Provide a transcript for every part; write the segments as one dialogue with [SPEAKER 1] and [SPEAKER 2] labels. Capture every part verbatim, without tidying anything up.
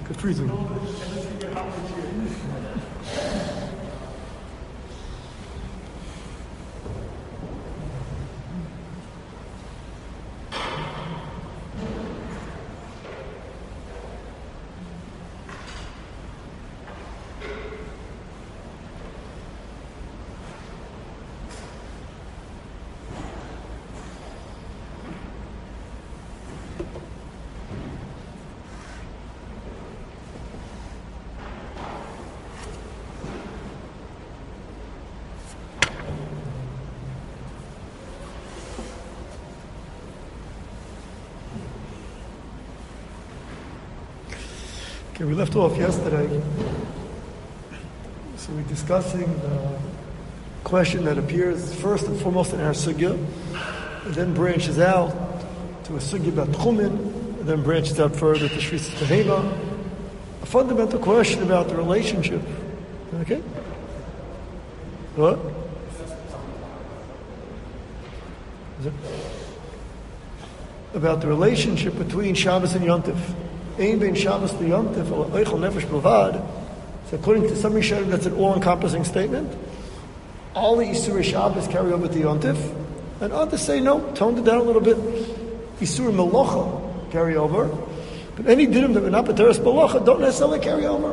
[SPEAKER 1] Good for you. Okay, we left off yesterday. So we're discussing the question that appears first and foremost in our sugya, and then branches out to a sugya about tchumen, and then branches out further to Shvisas Behema. A fundamental question about the relationship. Okay? What? Is it? About the relationship between Shabbos and Yom Tov. Ein bein Shabbos to Yom Tov, oichel nefesh bilvad. So according to some Rishonim, that's an all-encompassing statement. All the Isurei Shabbos carry over to Yom Tov, and others say no, toned it down a little bit. Isurei Melocha carry over, but any dinim that are not b'teres Melocha don't necessarily carry over.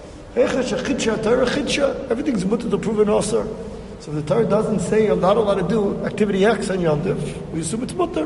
[SPEAKER 1] Everything's mutter to prove an osir. So if the Torah doesn't say you're not allowed to do activity X on Yom Tov, we assume it's mutter.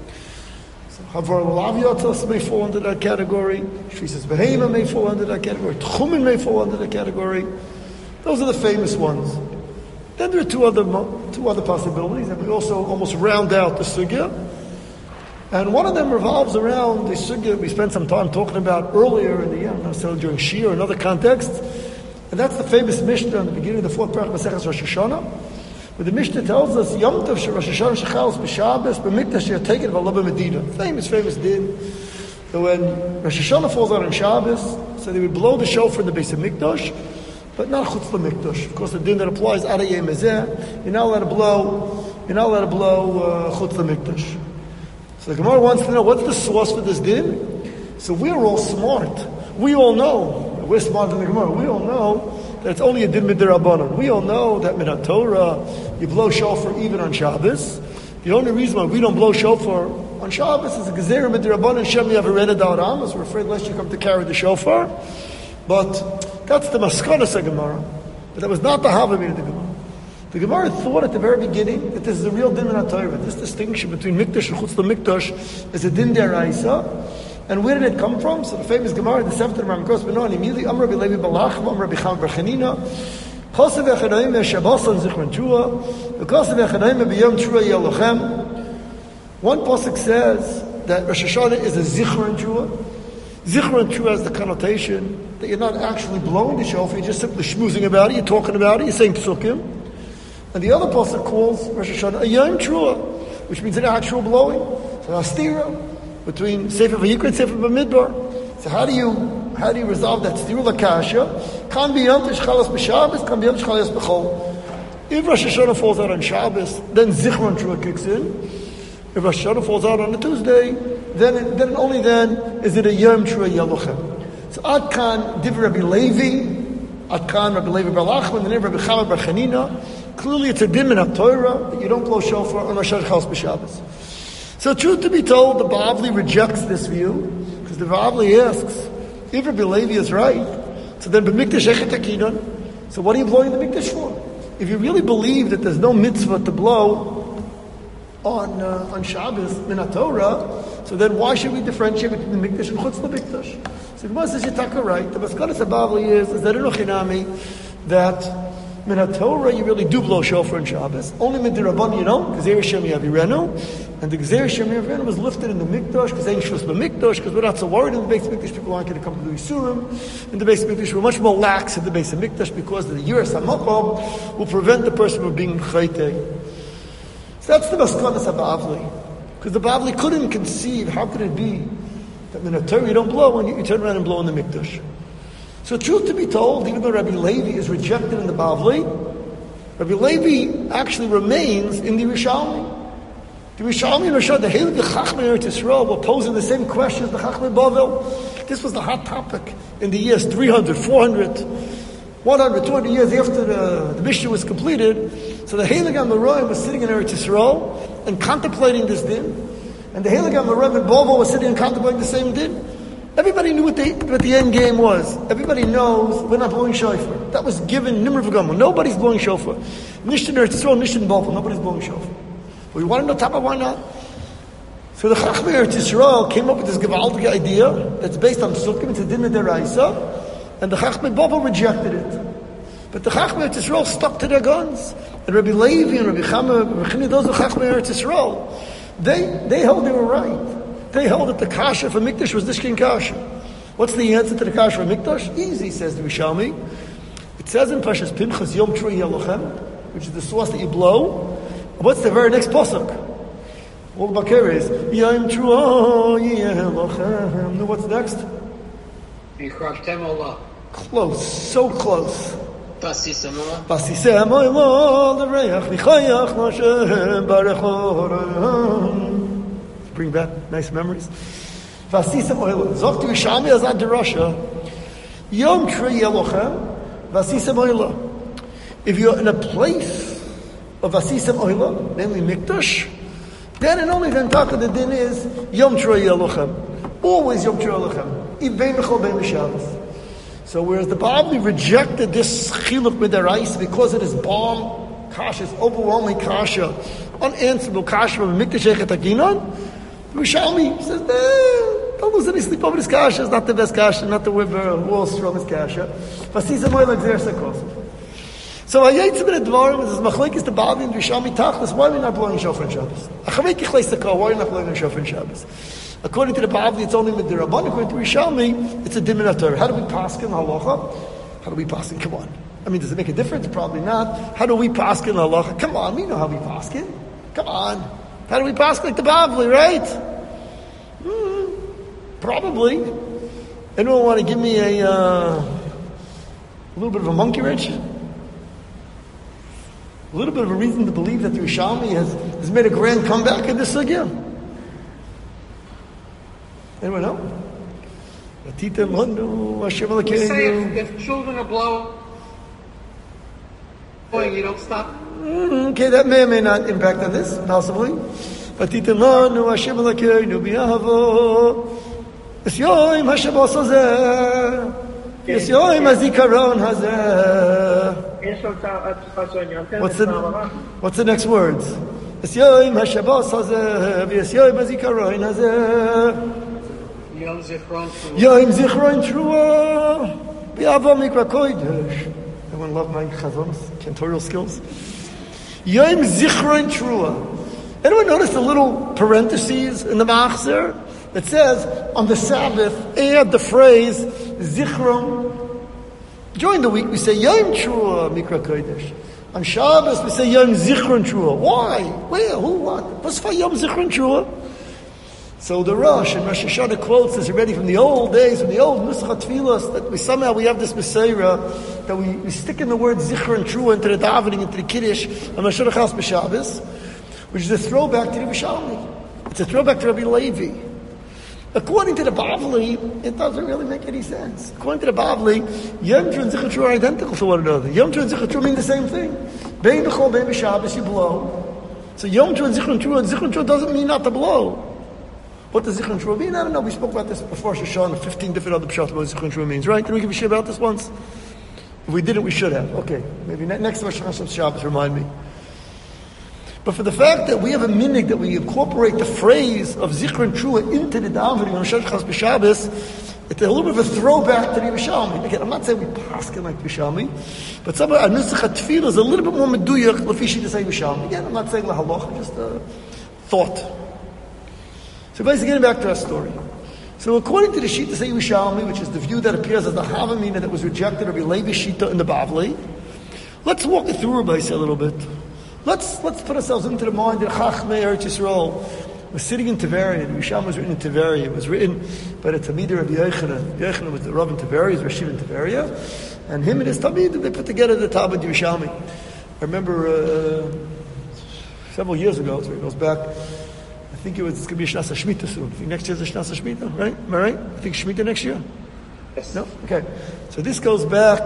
[SPEAKER 1] Havar Lavyatos may fall under that category. Shvisas Behema may fall under that category. Tchumen may fall under that category. Those are the famous ones. Then there are two other two other possibilities, and we also almost round out the sugya. And one of them revolves around the sugya we spent some time talking about earlier in the year, not necessarily during Shir or another context. And that's the famous Mishnah in the beginning of the fourth parak of Maseches Rosh Hashanah, where the Mishnah tells us, Yom Tov she Rosh Hashanah shechalos b'Shabbos b'mikdash she taken v'alaba Medina. Famous, famous din. So when Rosh Hashanah falls out on Shabbos, so they would blow the shofar in the base of Mikdash, but not chutz l'mikdash. Of course, the din that applies ad hayom hazeh, you're not allowed to blow, you're not allowed to blow uh, chutz l'mikdash. So the Gemara wants to know, what's the source for this din? So we're all smart. We all know, we're smarter than the Gemara, we all know that it's only a din midirabbanan. We all know that min Torah you blow shofar even on Shabbos. The only reason why we don't blow shofar on Shabbos is a gezerah midirabbanan shem yavareda da'aram, as we're afraid lest you come to carry the shofar. But that's the maskanas of Gemara. But that was not the havamina of the Gemara. The Gemara thought at the very beginning that this is a real din min Torah. This distinction between mikdash and chutz l'mikdash is a din deraisa. And where did it come from? So the famous Gemara, the seventh of Ramkos Benon, immediately Amr Rabbi Levi Balach, Amr Rabbi Cham Bar Chanina, Chosev Echadayim Shabbos on Zichron Trua, Chosev Echadayim B'Yom Trua Yelochem. One pasuk says that Rosh Hashanah is a Zichron Trua. Zichron Trua has the connotation that you're not actually blowing the shofar, you're just simply schmoozing about it, you're talking about it, you're saying psukim. And the other pasuk calls Rosh Hashanah a Yom Trua, which means an actual blowing. So Astira between Sefer Vayikra and Sefer Bamidbar. So how do you how do you resolve that stirul akasha? Can be yom tishchalas b'Shabbos, can be yom tishchalas b'chol. If Rosh Hashanah falls out on Shabbos, then Zichron Trua kicks in. If Rosh Hashanah falls out on a Tuesday, then it, then only then is it a Yom Trua Yelochem. So Ad Kan Div Rabbi Levi, Ad Kan Rabbi Levi Bar Lachman, and then Rabbi Chama Bar Chanina. Clearly, it's a din in Torah that you don't blow shofar on Rosh Hashanah b'Shabbos. So, truth to be told, the Bavli rejects this view, because the Bavli asks, if Rabbi Levi is right, so then b'mikdash echet akinon, so what are you blowing the mikdash for? If you really believe that there's no mitzvah to blow on uh, on Shabbos min Torah, so then why should we differentiate between the mikdash and chutz l'mikdash? So the Gemara says you're right. The maskanas of Bavli is is that in Uchinami that min Torah you really do blow shofar on Shabbos. Only min dirabban you don't, because Gezer Shem Yavirenu. And the Gezer Shem Yavirenu was lifted in the Mikdash, because ain't shus b'Mikdash, because we're not so worried in the base of Mikdash, people aren't going to come to the Yisurim. In the base of Mikdash, we're much more lax in the base of Mikdash, because the Yiras HaMakom will prevent the person from being chayte. So that's the maskanas of Bavli. Because the Bavli couldn't conceive, how could it be that min Torah you don't blow when you, you turn around and blow in the Mikdash? So truth to be told, even though Rabbi Levi is rejected in the Bavli, Rabbi Levi actually remains in the Rishalmi. The Rishalmi and Rashad, the Heilige Chachmei Eretz Yisrael, were posing the same questions the Chachmei Bavel. This was the hot topic in the years three hundred, four hundred, one hundred, two hundred years after the, the Mishnah was completed. So the Heilige Amoraim was sitting in Eretz Yisrael and contemplating this din. And the Heilige Amoraim and Bavel was sitting and contemplating the same din. Everybody knew what the, what the end game was. Everybody knows we're not blowing shofar. That was given Nimr V'Gamon. Nobody's blowing shofar. Nishin Eretz Yisrael, Nishin Bavel. Nobody's blowing shofar. But we want to know Tapa, why not? So the Chachmei Eretz Yisrael came up with this gewaltige idea that's based on Sukkim, it's a din deraisa, and the Chachmei Bavel rejected it. But the Chachmei Eretz Yisrael stuck to their guns. And Rabbi Levi and Rabbi Chama, Rabbi Chini, those are Chachmei Eretz Yisrael. They, they held they were right. They held that the kasha for Mikdash was Nishkin kasha. What's the answer to the kasha for Mikdash? Easy, says the Rishalmi. It says in Parshas Pinchas, Yom Trui Yelochem, which is the sauce that you blow. What's the very next pasuk? All the bakir is Yom Trui Yelochem. What's next? Close, so close. Vasisem oilo l'reich v'chayach Hashem barech. Bring back nice memories. Vasisem oilo. Zok to Yishami azad derasha. Yom Trei Yelochem. Vasisem oilo. If you're in a place of Vasisem oilo, namely Mikdash, then and only then talk of the din is Yom Trei Yelochem. Always Yom Trei Yelochem. Even b'chol bein b'Shabbos. So whereas the Bavli rejected this chiluk midaraisa because it is bomb kasha, it's overwhelming kasha, unanswerable kasha from Mikdash Echet Haginon, the Rishalmi says, eh, don't lose any sleep over this kasha. It's not the best kasha, not the world's strongest kasha. Vasisa moy like there's a cost. So Hayetzim in Advarim is machlekes the Bavli and Rishalmi tachlis. Why are we not blowing shofar on Shabbos? Achavei kichleis the kol. Why are we not blowing shofar on Shabbos? According to the Bavli, it's only midirabban. According to Rishalmi, it's a dimin ator. How do we paskin halacha? How do we paskin? Come on. I mean, does it make a difference? Probably not. How do we paskin halacha? Come on, we know how we paskin. Come on. How do we paskin like the Bavli, right? Hmm. Probably. Anyone want to give me a, uh, a little bit of a monkey wrench? A little bit of a reason to believe that the Rishalmi has, has made a grand comeback in this sugya? Anyone know?
[SPEAKER 2] You say if children are blowing, you don't stop?
[SPEAKER 1] Mm, okay, that may or may not impact on this, possibly. V'titem lanu Hashem Elokeinu b'yahavo Yisyoim Hashem osozeh Yisyoim hazikaron hazeh. What's the, what's the next words? Yisyoim Hashem osozeh Yisyoim hazikaron hazeh.
[SPEAKER 2] Yom Zichron Trua.
[SPEAKER 1] Yom Zichron Trua. B'yavo mikra kodesh. Everyone love my chazonos, cantorial skills. Yom Zichron Trua. Anyone notice the little parentheses in the Machzer that says on the Sabbath add the phrase Zichron. During the week we say Yom Trua mikra kodesh. On Shabbos we say Yom Zichron Trua. Why? Where? Who? What? What's for Yom Zichron Trua? So the Rosh and Rosh Hashanah quotes this already from the old days, from the old Nusach HaTfilos, that we somehow we have this Messiah, that we, we stick in the word Zichron Trua into the davening, into the Kiddush, and Rosh Hashanah B'Shabbos, which is a throwback to the Rishalmi. It's a throwback to Rabbi Levi. According to the Bavli, it doesn't really make any sense. According to the Bavli, Yom Trua and Zichron Trua are identical to one another. Yom Trua and Zichron Trua mean the same thing. Bein B'chol, Bein B'Shabbos, you blow. So Yom Trua and Zichron Trua, and Zichron Trua doesn't mean not to blow. What does Zichron Trua mean? I don't know. We spoke about this before Shoshana, fifteen different other pshat about what Zichron Trua means, right? Did we give a shit about this once? If we didn't, we should have. Okay. Maybe ne- next Rosh Hashanah Shabbos, remind me. But for the fact that we have a minhag that we incorporate the phrase of Zichron Trua into the davening on Rosh Hashanah Shabbos, it's a little bit of a throwback to the Rishalmi. Again, I'm not saying we paskin like the Rishalmi, but some of our Nusach HaTfilah is a little bit more meduyach lefishi to say Rishalmi. Again, I'm not saying la halacha, just a thought. So basically, getting back to our story. So according to the Shita Say Yerushalmi, which is the view that appears as the Havamina that was rejected of Levi Shita in the Bavli, let's walk it through Rabbi a little bit. Let's let's put ourselves into the mind of Chachmei Eretz Yisrael. We're sitting in Tiberia. The Yerushalmi was written in Tiberia. It was written by the Talmidei Rabbi Yochanan. Yochanan was the Rav in Tiberia, he was Rashiv in Tiberia, and him and his Talmid, they put together the Talmud Yerushalmi. I remember uh, several years ago, so it goes back. think it was, it's going to be a Shnasa Shemitah soon. I think next year's a Shnasa Shemitah, right? Am I right? I think Shemitah next year?
[SPEAKER 2] Yes.
[SPEAKER 1] No? Okay. So this goes back,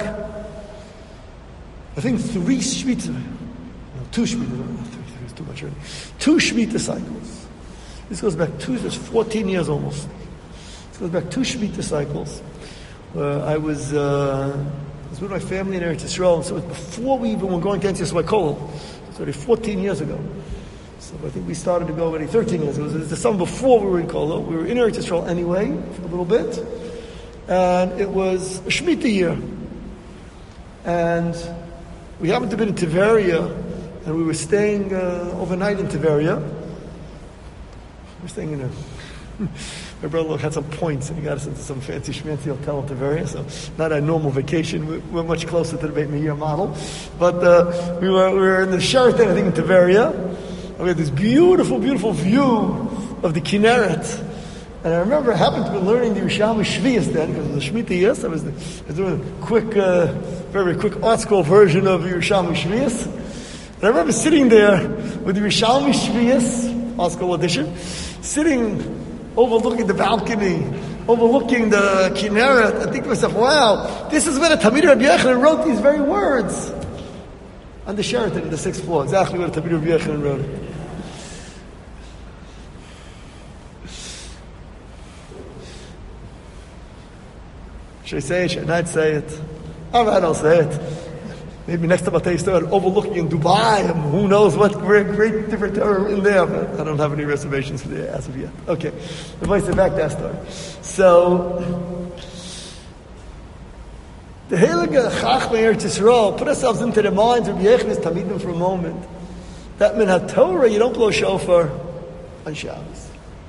[SPEAKER 1] I think three Shemitah, no, two Shemitah, no, three, three is too much already. Two Shemitah cycles. This goes back two, that's fourteen years almost. This goes back two Shemitah cycles. Uh, I was, uh, I was with my family in Eretz Yisrael, so it was before we even were going to Eretz Yisrael Kol. It's already fourteen years ago. So I think we started to go already thirteen years ago. It was the summer before we were in Kolo. We were in Eretz Yisrael anyway, for a little bit. And it was a Shemitah year. And we happened to be in Tiberia, and we were staying uh, overnight in Tiberia. We were staying in a... My brother had some points, and he got us into some fancy schmancy hotel in Tiberia, so not a normal vacation. We we're much closer to the Beit Meir model. But uh, we, were, we were in the Sheraton, I think, in Tiberia. And we had this beautiful, beautiful view of the Kinneret. And I remember I happened to be learning the Yerushalmi Shvius then, because it was the Shemitah years. I was, I was doing a quick, uh, very, very quick art school version of Yerushalmi Shvius. And I remember sitting there with the Yerushalmi Shvius, art school edition, sitting overlooking the balcony, overlooking the Kinneret. I think to myself, wow, this is where the Talmidei Rabbi Yochanan wrote these very words. On the Sheraton, in the sixth floor, exactly where the Talmidei Rabbi Yochanan wrote it. Should I say it? Should I not say it? All right, I'll say it. Maybe next time I'll tell you a story overlooking in Dubai, and who knows what great, great different terror in there, but I don't have any reservations for the as of yet. Okay, if I say back to that story. So, the Heilige Chachmei Eretz Yisrael put ourselves into the minds of Yechanan Talmidim for a moment, that min HaTorah, you don't blow shofar on Shabbos.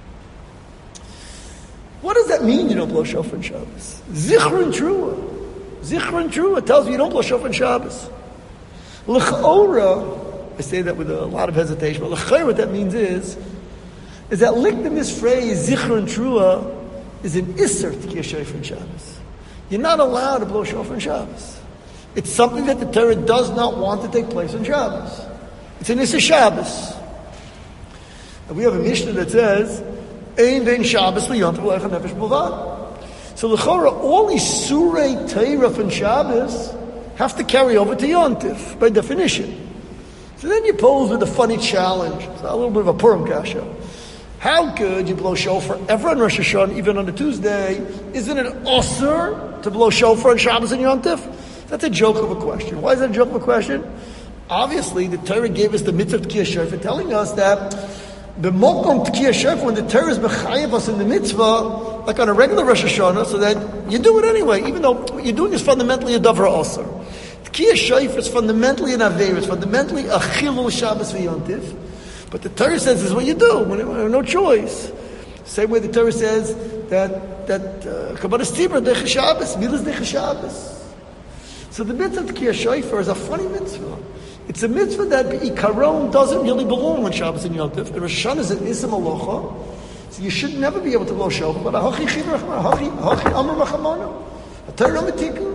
[SPEAKER 1] What does that mean, you don't blow shofar on Shabbos? Zichron Trua. Zichron Trua tells you you don't blow shofar on Shabbos. L'chaora, I say that with a lot of hesitation, but l'chaora, what that means is, is that licked this phrase, Zichron Trua, is an isser to kiya shofar on Shabbos. You're not allowed to blow shofar on Shabbos. It's something that the Torah does not want to take place on Shabbos. It's an isser Shabbos. And we have a Mishnah that says, Ein vein Shabbos liyontav le'echa nefesh b'lvad. So l'chora, all isurei Torah from Shabbos have to carry over to Yontif, by definition. So then you pose with a funny challenge. It's a little bit of a Purim kasha. How could you blow shofar ever on Rosh Hashanah, even on a Tuesday? Isn't it osur to blow shofar on Shabbos and Yontif? That's a joke of a question. Why is that a joke of a question? Obviously, the Torah gave us the mitzvah of Tkiyah Shofar, telling us that the mokom Tkiyah Shofar, when the Torah is mechayev us in the mitzvah, like on a regular Rosh Hashanah, so that you do it anyway, even though what you're doing is fundamentally a davar osur. Tkiyah Shofar is fundamentally an aveir, it's fundamentally a chilul Shabbos v'Yontif. But the Torah says this is what you do when you have no choice. Same way the Torah says that that kabbalas tibra deicha Shabbos, milas deicha Shabbos. So the mitzvah of Tkiyah Shofar is a funny mitzvah. It's a mitzvah that Ikaron doesn't really belong on Shabbos and Yom Tov. The Rosh Hashanah is an Isam Alocha, so you should never be able to blow shofar. But Hachi Chibur Hachi Hachi Amar Machamana, a Torah Matiku.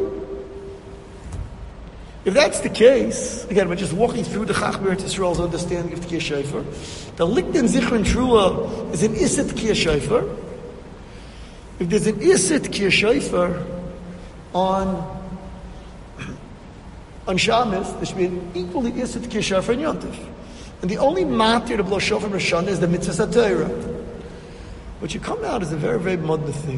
[SPEAKER 1] If that's the case, again, we're just walking through the Chachmei Eretz Yisrael's understanding of Tkiyah Shofar. The Likden Zichron Trua is an Isset Tkiyah Shofar. If there's an Isset Tkiyah Shofar on on Shabbos, there should be an equally Isset Tkiyah Shofar on Yom Tov. And the only matter to blow shofar on Rosh Hashanah is the mitzvah Torah. What you come out is a very, very modern thing.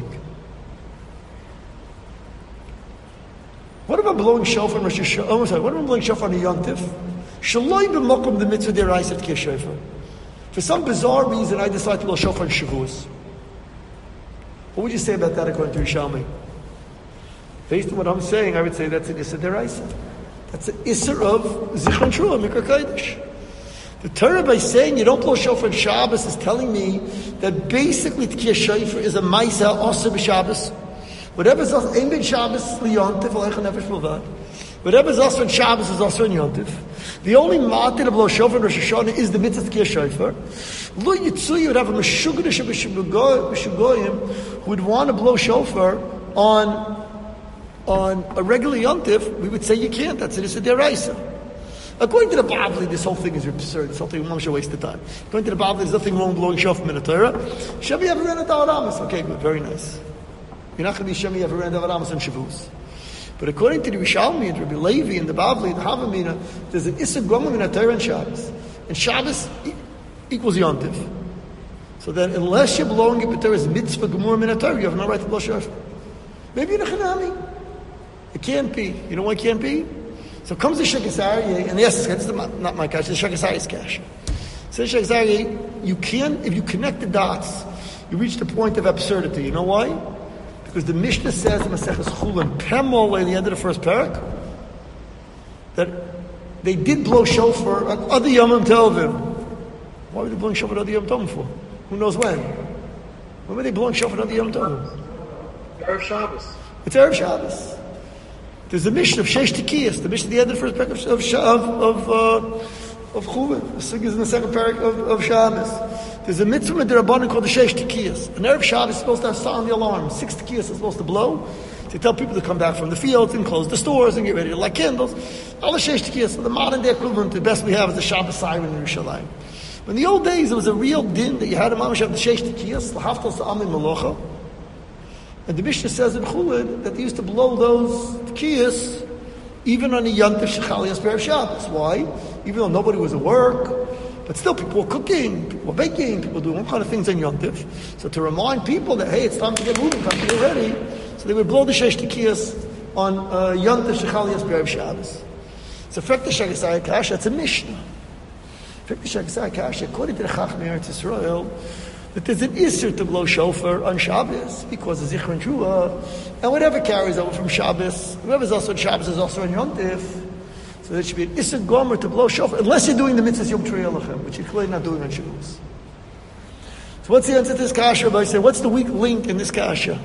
[SPEAKER 1] What about blowing shofar on Rosh Hashanah? Oh, sorry. What about blowing shofar on Yom Tov? Shaloi b'mokum the mitzvah deraisa Tkiyah Shofar. For some bizarre reason, I decided to blow shofar on Shavuos. What would you say about that according to Yerushalmi? Based on what I'm saying, I would say that's an Isser deraisa. That's an Isser of Zichron Trua, Mikra Kodesh. The Torah, by saying you don't blow shofar on Shabbos, is telling me that basically Tkiyah Shofar is a Maisa Osir b'Shabbos. Whatever's Osir, Ein ben Shabbos liyontif, alecha nefesh b'lvad. Whatever's Osir on Shabbos is Osir on Yontif. The only matter to blow shofar on Rosh Hashanah is the mitzvah Tkiyah Shofar. Lo Yitzu, you would have a Meshuggah Meshugoyim who would want to blow shofar on on a regular yontif, we would say you can't. That's an Issa Deraisa. According to the Bavli, this whole thing is absurd. This whole thing is a waste of time. According to the Bavli, there's nothing wrong blowing shofar in the Torah. Shemi Aviran Adaramas. Okay, good, very nice. You're not going to be Shemi Aviran Adaramas on Shavuos. But according to the Rishalmi and Rabbi Levi and the Bavli, the Havamina, there's an Issa Gomim in the Torah and Shabbos. And Shabbos equals Yontif. So then, unless you're blowing it, but there is mitzvah gemur min Torah, you have no right to blow shofar. Maybe you're a chanami. It can't be. You know why it can't be? So comes the Shekhes Aryeh, and yes, this is not my cash, it's the Shekhes Aryeh's cash. So the Shekhes Aryeh, you can, if you connect the dots, you reach the point of absurdity. You know why? Because the Mishnah says in Maseches Chulin, Pemol, at the end of the first parak, that they did blow shofar at other Yomim Tovim. Why were they blowing shofar at other Yom Tovim for? Who knows when? When were they blowing shofar at other Yom Tovim?
[SPEAKER 2] Erev Shabbos.
[SPEAKER 1] It's Erev Shabbos. There's a Mishnah of Sheish Tekiyas, the Mishnah at the end of the first parak of of of, uh, of Chulin. The Sugya is in the second parak of, of Shabbos. There's a mitzvah with the Rabbanan called the Sheish Tekiyas. An Erev Shabbos is supposed to have sound the alarm. Six Tekiyas is supposed to blow to tell people to come back from the fields and close the stores and get ready to light candles. All the Sheish Tekiyas. So the modern day equivalent, the best we have is the Shabbos siren in Yerushalayim. In the old days, it was a real din that you had a mamash have the Sheish Tekiyas, the Haftal Sa'amin Malocha. And the Mishnah says in Chulin that they used to blow those Tekiyas even on the Yantif Shechalias Be'er Shabbos. Why? Even though nobody was at work, but still people were cooking, people were baking, people were doing all kind of things on Yantif. So to remind people that, hey, it's time to get moving, time to get ready, so they would blow the Sheish Tekiyas on uh, Yantif Shechalias Be'er Shabbos. So Frek the Shekhes Aryeh Kasha, it's a Mishnah. Frek the Shekhes Aryeh Kasha, according to the Chachmei Eretz Yisrael, that there's an Isser to blow shofar on Shabbos because of Zichron Trua, and whatever carries over from Shabbos, whoever's also on Shabbos is also on Yontif. So there should be an Isser Gomer to blow shofar, unless you're doing the mitzvahs Yom Trei Elochem, which you're clearly not doing on Shabbos. So what's the answer to this kasha? By saying, what's the weak link in this kasha?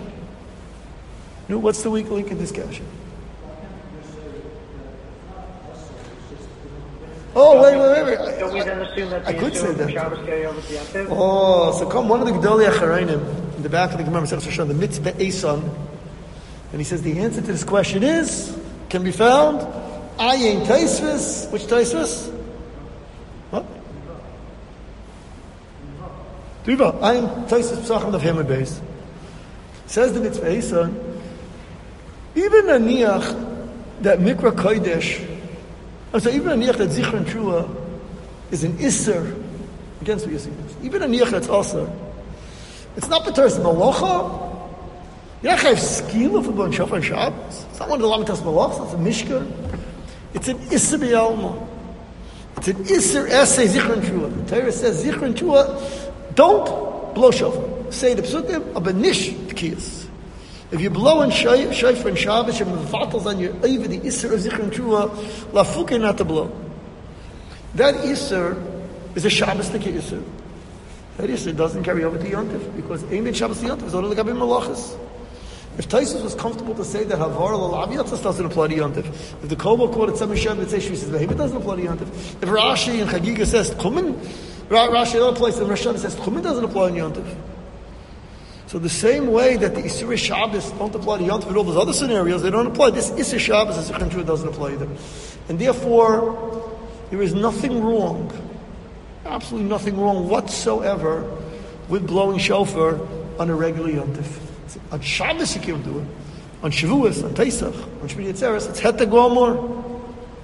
[SPEAKER 1] No, what's the weak link in this kasha? Oh, wait, wait, wait, wait.
[SPEAKER 2] Don't we then assume that
[SPEAKER 1] I could say that.
[SPEAKER 2] Shabbos carry over to Yom Tov?
[SPEAKER 1] Oh, so come one of the Gedolei Acharayim in the back of the Gemara, the Mitzvah Eson, and he says the answer to this question is, can be found, Ayin Taisvis. Which Taisvis? What? Diva. Ayin Taisvis Psachim of Hemad Beis. Says the Mitzvah Eson, even a niach that Mikra Kodesh, I'm sorry, even a niach that Zichron Trua is an Isser against what you see. Even a niach that's also, it's not B'teres Malocha. You're not have skila for blowing shofar on Shabbos. It's not one of the Lamitas Malachas. It's a Mishkan. It's an Isser B'Yalma. It's an Isser Essay Zichron Trua. The Torah says Zichron Trua, don't blow shofar. Say the Psukim, a Benish Tkiyas. If you blow in shofar and Shabbos, you're mevatals on your over the Isser of Zichron Trua, lafuke not to blow. That Isser is a Shabbos Tkiyah Isser. That Isser doesn't carry over to Yontif, because Eimin Shabbos Yontif is only L'gabim Malachas. If Taisus was comfortable to say that Havar L'Laviyatzas doesn't apply to Yontif, if the Kobol quoted Sami Shem and says she says it doesn't apply to Yontif. If Rashi and Chagiga says Tchumen, Rashi another place in Rosh Hashanah says Tchumen doesn't apply in Yontif. So the same way that the Isser Shabbos don't apply to Yontif and all those other scenarios, they don't apply. This Isser Shabbos as Zichron Trua doesn't apply either. And therefore, there is nothing wrong, absolutely nothing wrong whatsoever with blowing shofar on a regular Yontif. On Shabbos you can't do it. On Shavuos, on Pesach, on Shmini Atzeres, it's Het Gomor.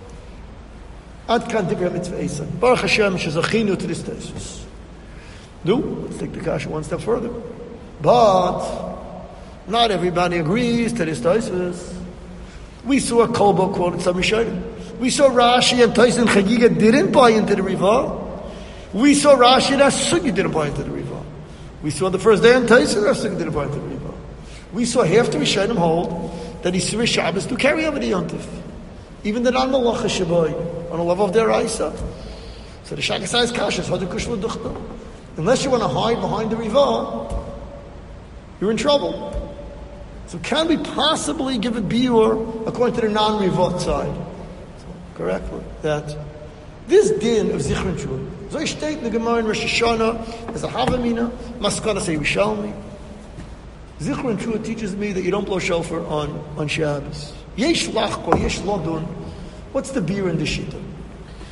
[SPEAKER 1] Ad kan divrei mitzvah Eson. Baruch Hashem shezachinu to this Taisus. No, let's take the kasha one step further. But not everybody agrees to this Taisus. We saw a Kolbo quoted some Rishonim. We saw Rashi and Taisus and Chagiga didn't buy into the Riva. We saw Rashi and Asugi didn't buy into the Riva. We saw the first day and Taisus and Asugi didn't buy into the Riva. We saw half the Rishonim hold that Yisur Shabbos do carry over the Yontif. Even the non-Malacha Shabai, on a level of their Isa. So the Shagasai is Kashas, Hadu Kushla Duchta. Unless you want to hide behind the Riva, you're in trouble. So can we possibly give a biur according to the non-Rivot side? So, correctly. That this din of Zichron Trua, so I state in the Gemara in Rosh Hashanah, as a Havamina, Maskana say Rishalmi. Zichron Trua teaches me that you don't blow shofar on, on Shabbos. Yesh lachko, yesh lodun. What's the biur in the Shita?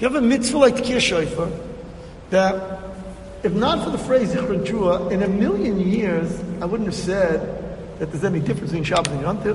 [SPEAKER 1] You have a mitzvah like Tkiyah Shofar that, if not for the phrase Zichron Trua, in a million years, I wouldn't have said that there's any difference between Shabbos and Yom Tov.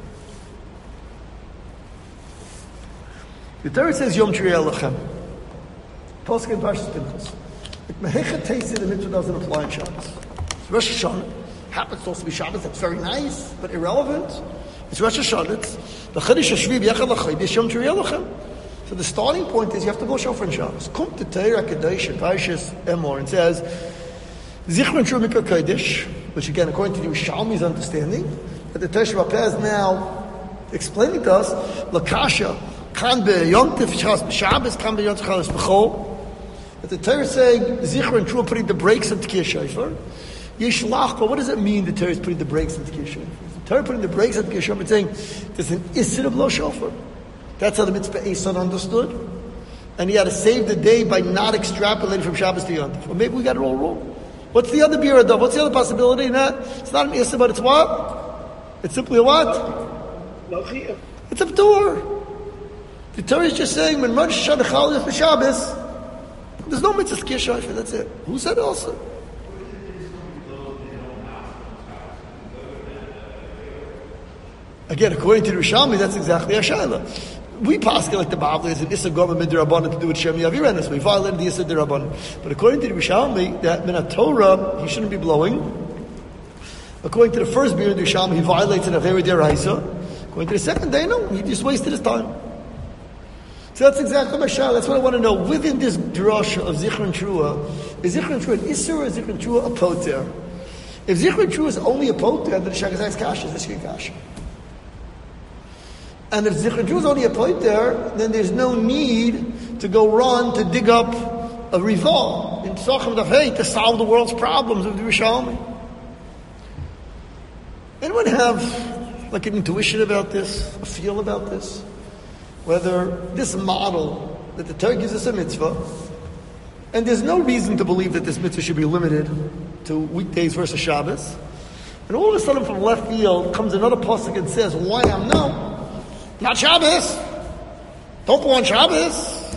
[SPEAKER 1] The Torah says Yom Tirei Lachem. Posuk in Parshas Pinchas. Mehecha Teisei, the mitzvah doesn't apply on Shabbos. It's Rosh Hashanah. Happens also to be Shabbos. That's very nice, but irrelevant. It's Rosh Hashanah. It's the Chodesh Hashvi b'Yechad L'Chodesh Yom Tirei Lachem. So the starting point is you have to blow shofar on Shabbos. Come to Torah Kadosh in Parshas Emor and says Zichron Trua Mikra Kodesh, which again according to the Yerushalmi's understanding, that the Torah Shabbat is now explaining to us Lakasha Kan be Yom Tov Shabbos Kan be Yom Tov Chalas B'Chol. That the Torah is saying Zichron Trua putting the brakes on Tkiyah Shofar. Yishlach, but what does it mean the Torah is putting the brakes on Tkiyah Shofar? The Torah putting the brakes on Tkiyah Shofar, it's saying there's an Isser of blow shofar. That's how the mitzvah Eson understood. And he had to save the day by not extrapolating from Shabbos to Yom Tov. Well, maybe we got it all wrong. What's the other Bira Dov? What's the other possibility in that? It's not an Issa, but it's what? It's simply a what? It's a P'tur. The Torah is just saying, when Rosh Hashanah Chal for Shabbos, there's no mitzvah Tkiyah Shofar, that's it. Who said it also? Again, according to the Rishalmi, that's exactly our Shaila. We pass it like the Bavli is an Issa Goma Midrabanan to do with Shem Yavirenis. We violated the Issa Dirabanan. But according to the Rishalmi, that Minat Torah, he shouldn't be blowing. According to the first beer in the Rishalmi, he violates an Averi Deraisa. According to the second day, no, he just wasted his time. So that's exactly my Shaila. That's what I want to know. Within this drasha of Zichron Trua, is Zichron Trua an Issa or is Zichron Trua a Poter? If Zichron Trua is only a Poter, then the Shagazai's Kasha is the Kasha. And if Zichron Trua is only a point there, then there's no need to go run to dig up a rival in Tzachim Dafei to solve the world's problems with the Rishalmi. Anyone have like an intuition about this, a feel about this? Whether this model that the Torah gives us a mitzvah, and there's no reason to believe that this mitzvah should be limited to weekdays versus Shabbos, and all of a sudden from left field comes another pasuk and says, why am no? Not Shabbos. Don't go on Shabbos.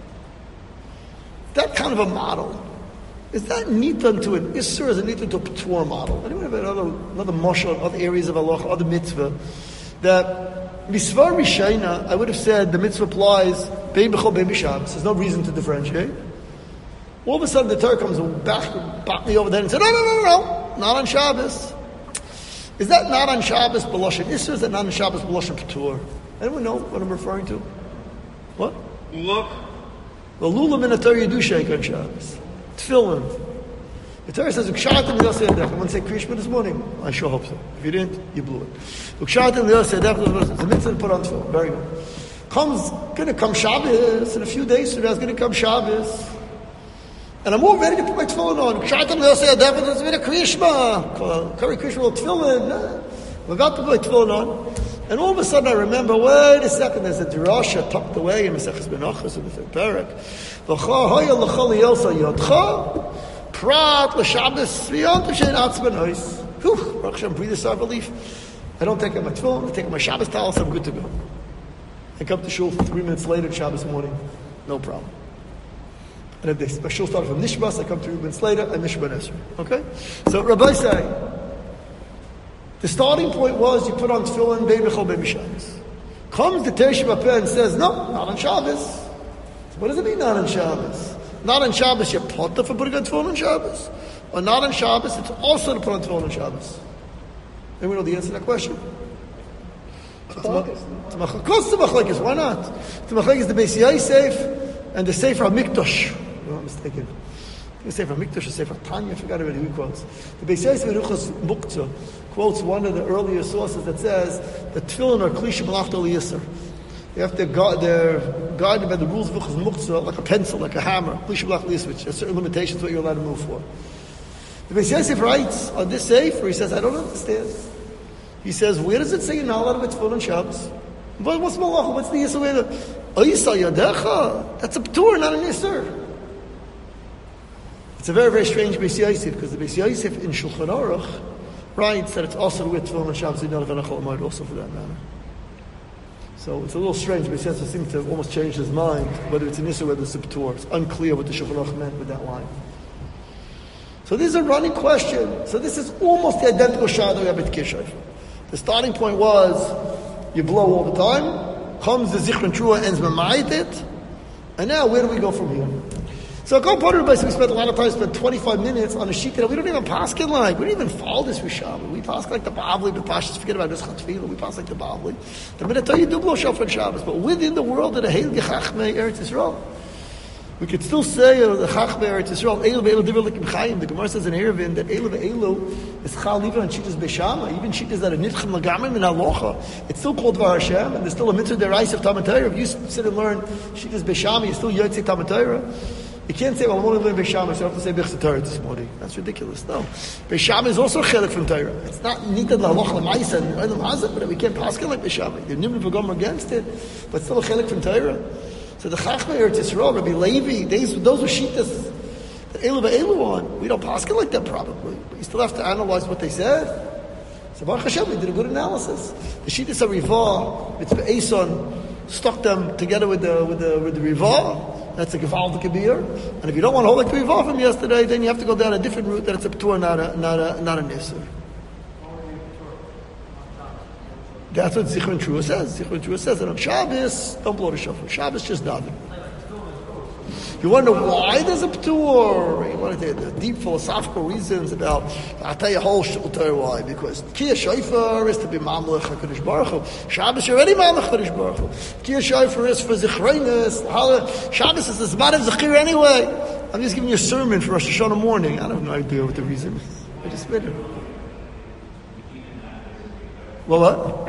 [SPEAKER 1] That kind of a model, is that nitan to an Isser or is it nitan to a P'tur model? Anyone have another, another mashal, other areas of Allah, other mitzvah, that Misvar Rishayna, I would have said the mitzvah applies Bein B'chol, Bein B'Shabbos. There's no reason to differentiate. All of a sudden the Torah comes and back, back me over there and said, no, no, no, no, no, not on Shabbos. Is that not on Shabbos B'Lashon Isser? Is that not on Shabbos B'Lashon P'tur? Anyone know what I'm referring to? What?
[SPEAKER 2] Look.
[SPEAKER 1] The lula min Torah you do shake on Shabbos. Tefillin. The Torah says, "Ukshatim liyosei yadech." Everyone say Krishma this morning. I sure hope so. If you didn't, you blew it. Ukshatim liyosei yadech. It's a mitzvah to put on tefillin. Very good. Comes, going to come Shabbos in a few days. From now, it's going to come Shabbos, and I'm all ready to put my tefillin on. Ukshatim liyosei yadech. It's a bit of Krishma. Kari Krishma will tefillin. We're about to put my tefillin on. And all of a sudden I remember, wait a second, there's a drasha tucked away in Maseches Menachos in the third parak. V'cha hoya l'chol yelsa yodcha, prat l'shabbos v'yom t'shein atzman ois. Whew, Baruch Hashem, breathe a sigh of relief. I don't take out my tefillin, I take out my Shabbos towel, so I'm good to go. I come to shul three minutes later, Shabbos morning, no problem. And if the shul started from Nishbas, I come three minutes later, I Nishba Nesr. Okay? So Rabbi say, the starting point was you put on tefillin Bein B'chol, Bein B'Shabbos. Comes the Torah Shabbat and says, no, not on Shabbos. So what does it mean not on Shabbos? Not on Shabbos, you're potter for putting on tefillin on Shabbos. Or not on Shabbos, it's also to put on tefillin on Shabbos. Anyone know the answer to that question? Of course it's the machlekes. Why not? The machlekes is the Beis Yosef and the Sefer HaMikdash. If I'm not mistaken. The Sefer HaMikdash or Sefer Tanya, I forgot already who he quotes. The Beis Yosef Eruchas Muktzah quotes one of the earlier sources that says that tefillin are klisha malachta liyisr. You have to guard, they're guided by the rules of Eruchas Muktzah, like a pencil, like a hammer, klisha malachta liyisr, which has certain limitations what you're allowed to move for. The Beis Yosef writes on this Sefer, he says, I don't understand. He says, where does it say you're not allowed to put tefillin on Shabbos? But what's malacha? What's the yisr? Oyisa yadecha? That's a p'tur, not an yisr. It's a very, very strange Beis Yosef, because the Beis Yosef in Shulchan Aruch writes that it's also with tefillin on Shabbos, not a v'nachol ma'od, also for that matter. So it's a little strange, but he says it seems to have almost changed his mind, whether it's an issue or whether it's a p'tur. It's unclear what the Shulchan Aruch meant with that line. So this is a running question. So this is almost the identical shah that we have at Tkiyah Shofar. The starting point was, you blow all the time, comes the Zichron Trua, ends Mamayit it, and now where do we go from here? So a couple part of the we spent a lot of time, spent twenty-five minutes on a sheet that we don't even paskin like, we don't even follow this Rishama. We pass like the Bavli, the Pashas forget about this Chatfila, we pass like the Bavli. The minute you do blow Shofar Shabbos, but within the world of the Heil Gechachmei Eretz Yisrael, we could still say uh, the Chachmei Eretz Yisrael, Eilu ve'Eilu divrei l'kim chayim. The Gemara says in Eruvin that Eilu ve'Eilu is Chal even on Shitas Beishama, even Shitas that are Nitchem Lagamim in Halacha. It's still called Var Hashem, and there's still a mitzvah deraisa of Talmud Torah. If you sit and learn Shitas Beishama, you still Yotzei Talmud Torah. You can't say, well, I'm only learning Beishama, so I have to say Bechsa Torah this morning. That's ridiculous. No. Beishama is also chelik from Torah. It's not Nitad L'Halacha L'Maisa and Eilam Hazak, but we can't pass it like Beishama. They're Nimrim V'gom against it, but still a chelik from Torah. So the Chachmei Eretz Yisrael, Rabbi Levi, those, those were Shitas that Eilu ve'Eilu on. We don't pass it like that probably, but you still have to analyze what they said. So Baruch Hashem, we did a good analysis. The Shitas of Rivah, it's Be'eson, stuck them together with the with the with the Rivah. That's a Gefal Kabir. And if you don't want to hold like the Rivah from yesterday, then you have to go down a different route that it's a P'tur, not a not a not a Nisr. That's what Zichron Trua says. Zichron Trua says that on Shabbos, don't blow the shofar. Shabbos just daven. You wonder why there's a P'tur. You want to hear the deep philosophical reasons about, I'll tell you a whole Shulchan why. Because Tkiyah Shofar is to be Mamlech HaKadosh Baruch Hu. Shabbos, you're already Mamlech HaKadosh Baruch Hu. Tkiyah Shofar is for Zichroinus. Shabbos is the Zman of Zechir anyway. I'm just giving you a sermon for Rosh Hashanah morning. I don't have no idea what the reason is. I just read it. Well, what?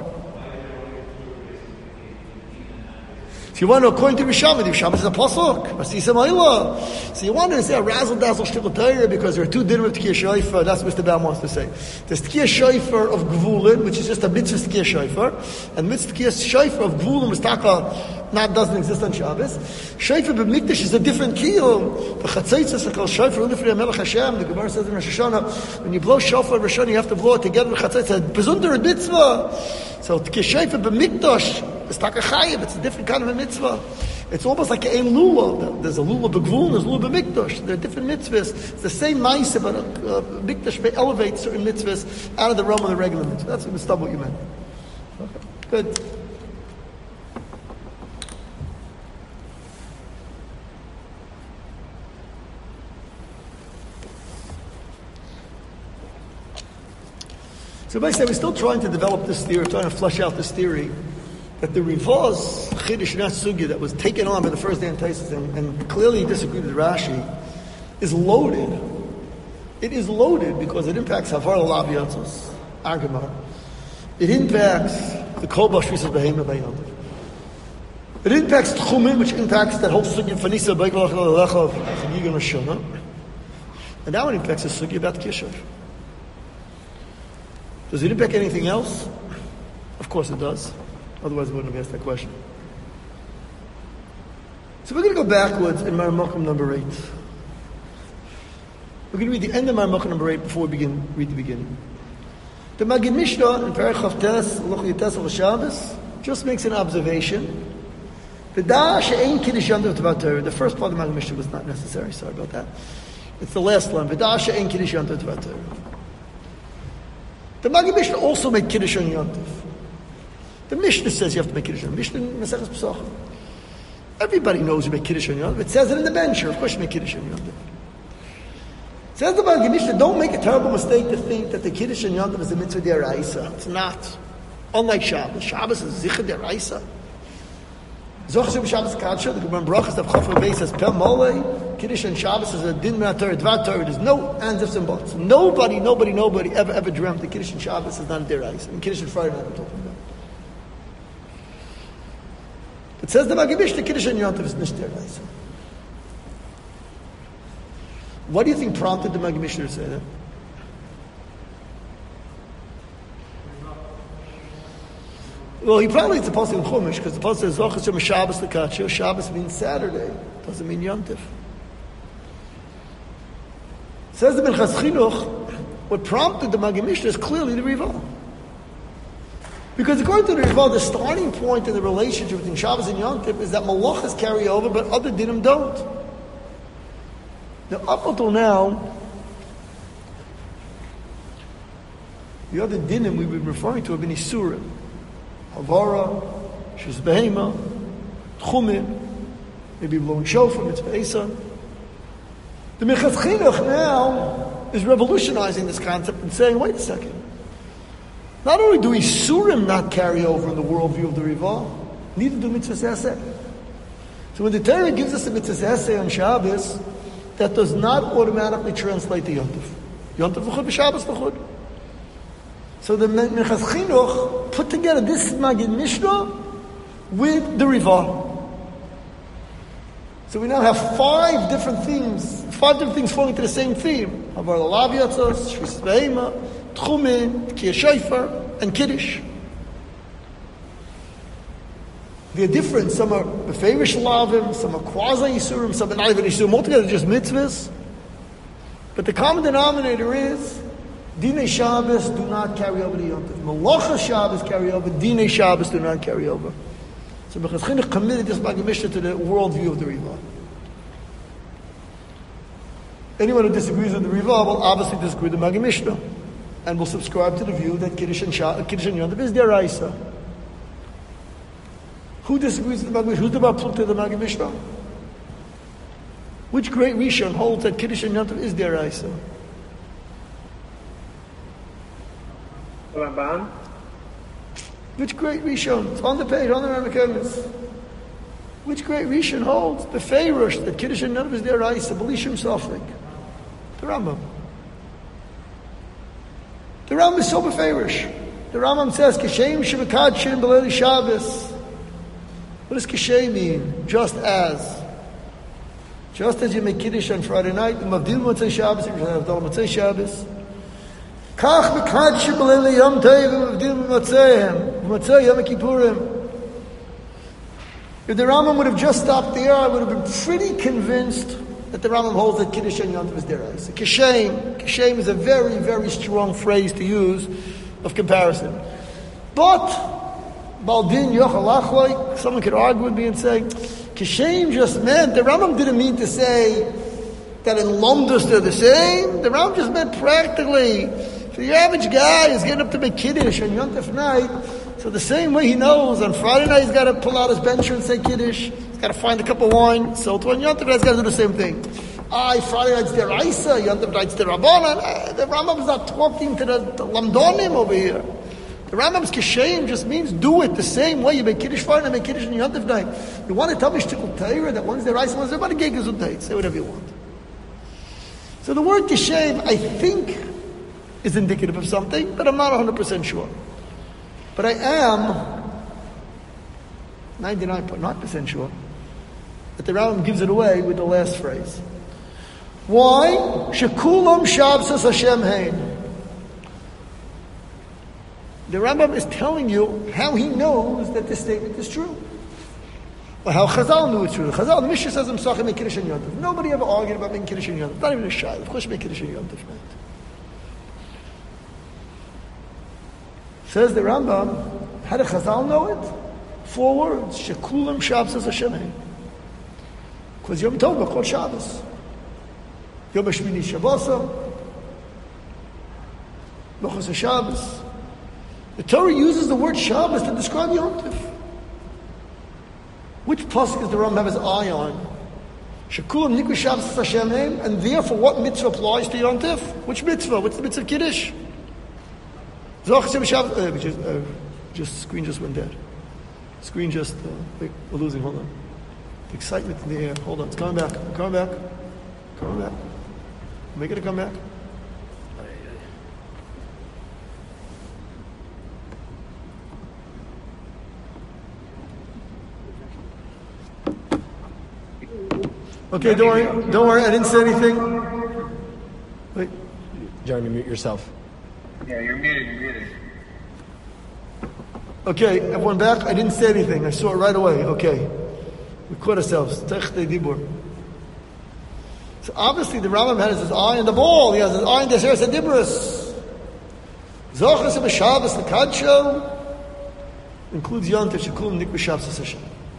[SPEAKER 1] So you want to know, according to Rishama, the Rishama is a pasuk. So you want to say a razzle dazzle shtickle Torah because there are two dinner of Tkiyah Shofar. That's what Mister Baum wants to say. There's Tkiyah Shofar of Gvulin, which is just a mitzvah Tkiyah Shofar, and mitzvah Tkiyah Shofar of Gvulin, Mistaka, not doesn't exist on Shabbos. Shofar b'mikdash is a different kiyum. The Chatzaitzas are called Shofar Ulifri HaMelech Hashem. The Gemara says in Rosh Hashanah, when you blow Shofar in Rosh Hashanah, you have to blow it together with Chatzaitzas. Bezunder mitzvah. So Tkiyah Shofar b'mikdash. It's like a chayim, it's a different kind of a mitzvah. It's almost like a lula. There's a lula b'gvul, there's a lula b'mikdash. There are different mitzvahs. It's the same ma'aseh, but a uh, mikdash may elevate certain mitzvahs out of the realm of the regular mitzvah. That's what, what you meant. Okay, good. So basically, we're still trying to develop this theory, trying to flesh out this theory that the Rivaz Chiddush Nas Sugya that was taken on by the first day in Taisus and, and clearly disagreed with Rashi is loaded. It is loaded because it impacts Havar L'Aviyatos, Argamar. It impacts the Kol Bashvisas Behema Bayam. It impacts Tchumim, which impacts that whole Sugya Fanisa Beiglach L'Alecha of Yigan Rishona. And now it impacts the Sugya about Kishav. Does it impact anything else? Of course it does. Otherwise, I wouldn't have asked that question. So we're going to go backwards in Maramakum number eight. We're going to read the end of Maramakum number eight before we begin read the beginning. The Magid Mishnah in Parachav Tes, Loch Yites al Shabbos, just makes an observation. The Da she'ein kiddush yandav t'vat Torah. The first part of the Magid Mishnah was not necessary. Sorry about that. It's the last line. The Da she'ein kiddush yandav t'vat Torah. The Magid Mishnah also made kiddush on Yantav. The Mishnah says you have to make Kiddush on Mishnah in Maseches Pesachim. Everybody knows you make Kiddush on Yom Tov. It says it in the bencher. Of course you make Kiddush on Yom Tov. It says the Magid Mishnah, don't make a terrible mistake to think that the Kiddush on Yom Tov is a mitzvah deraisa. It's not. Unlike Shabbos. Shabbos is zichah deraisa. Zochshem Shabbos Kadsha, the Gemara Brachas of Chofar Beis says, Pel Molei, Kiddush on Shabbos is a din min Torah, dvat Torah. There's no ands, ifs, and buts. Nobody, nobody, nobody ever, ever dreamt that Kiddush on Shabbos is not a deraisa. And Kiddush on Friday night I'm talking about. It says the Magid Mishnah, Kiddush on Yom Tov is nicht deraisa. What do you think prompted the Magid Mishnah to say that? Well, he probably it's a pasuk in Chumash because the pasuk says Zochas Yom Shabbos L'Katsho. Shabbos means Saturday, doesn't mean Yom Tov. Says the Minchas Chinuch, what prompted the Magid Mishnah is clearly the Rivah. Because according to the Rival, the starting point in the relationship between Shabbos and Yom Tov is that malachas carry over, but other dinim don't. Now, up until now, the other dinim we've been referring to have been Isurim. Havara, Shus Behema, Tchumen, maybe blowing shofar, mitzvah Esan. The Minchas Chinuch now is revolutionizing this concept and saying, wait a second. Not only do Isurim not carry over in the worldview of the Riva, neither do mitzvahs Eseh. So when the Torah gives us a mitzvahs Eseh on Shabbos, that does not automatically translate to Yom Tov. Yom Tov v'chud v'Shabbos v'chud. So the Minchas Chinuch put together this Magid Mishnah with the Riva. So we now have five different themes, five different things falling into the same theme. Havar l'Lav Yatzos, Shvis Behema, Tchumen, Tkiyah Shofar, and Kiddush. They're different. Some are Beferish Lavim, some are Quasi Yisurim, some are not even Yisurim. Altogether, just mitzvahs. But the common denominator is Dinei Shabbos do not carry over to Yom Tov. Malachas Shabbos carry over. Dinei Shabbos do not carry over. So Minchas Chinuch committed this Magid Mishnah to the worldview of the Riva. Anyone who disagrees with the Riva will obviously disagree with the Magid Mishnah, and will subscribe to the view that Kiddush and, Shah, Kiddush and Yom Tov is deraisa. Who disagrees with the Magid Mishnah? Who's the Bapluk to the Magid Mishnah? Which great Rishon holds that Kiddush and Yom Tov is deraisa?
[SPEAKER 2] Ramban.
[SPEAKER 1] Which great Rishon? It's on the page, on the Ramakonis. Which great Rishon holds the Feirush that Kiddush and Yom Tov is deraisa? Belishim Sofik. The Rambam. The Rambam is so beferish. The Rambam says, Kishem Shivakadshim B'Leili Shabbos. What does Kishem mean? Just as. Just as you make Kiddush on Friday night, the Mavdil Motzei Shabbos, you have Dal Motzei Shabbos. Kach Mekadshim B'Leili Yom Tov, Mavdil Motzeihem, Motzei Yom Kippurim. If the Rambam would have just stopped there, I would have been pretty convinced that the Rambam holds that Kiddush and Yom Tov is deraisa. Kishem, Kishem is a very, very strong phrase to use of comparison. But, Baldin Yochel Achloi, someone could argue with me and say, Kishem just meant, the Rambam didn't mean to say that in Lomdus they're the same. The Rambam just meant practically, for the average guy who's getting up to make Kiddush on Yom Tov night, so the same way he knows, on Friday night he's got to pull out his bencher and say Kiddush, he's got to find a cup of wine, so on Yom Tov he's got to do the same thing. I Friday night's deraisa, Yom Tov night's derabanan. The Rambam's not talking to the, the Lamdonim over here. The Rambam's Kishem just means do it the same way. You make Kiddush Friday night, make Kiddush on Yom Tov night. You want to tell me Shtikul Torah that one's deraisa, one's everybody gig is date. Say whatever you want. So the word Kishem, I think, is indicative of something, but I'm not one hundred percent sure. But I am ninety-nine point nine percent sure that the Rambam gives it away with the last phrase. Why? Shekulam Shabbos Hashem Hein. The Rambam is telling you how he knows that this statement is true. Or how Chazal knew it's true. Chazal, the Mishnah says, M'sachim make Kiddush and Yom Tov. Nobody ever argued about making Kiddush and Yom Tov. Not even a shy. Of course you make Kiddush and Yom Tov. Says the Rambam, how did Chazal know it? Four words. Shekulam Shabbos Hashem Hein. Because Yom Tov called Shabbos. Yom HaShmini Shabbosam. B'chos HaShabbos. The Torah uses the word Shabbos to describe Yom Tov. Which pasuk does the Rambam have his eye on? Shekulam Nikra Shabbos Hashem Hein. And therefore, what mitzvah applies to Yom Tov? Which mitzvah? What's the mitzvah of Kiddush? Zoch Hashem Shabbos. Uh, just, uh, just screen just went dead. Screen just. Uh, wait, we're losing. Hold on. The excitement in the air. Hold on. It's coming back. Coming back. Coming back. Make it come back. Okay, don't worry. Don't worry. I didn't say anything. Wait.
[SPEAKER 3] Jeremy, mute yourself.
[SPEAKER 2] Yeah, you're muted, you're muted.
[SPEAKER 1] Okay, everyone back? I didn't say anything. I saw it right away. Okay. We caught ourselves. Techtei Dibur. So obviously the Rambam has his eye on the ball. He has his eye on the Seres HaDibros. Zochas HaShabbos L'Kadsho. includes Yontif, Shekulam, Nikra, Shabbos, Hashem.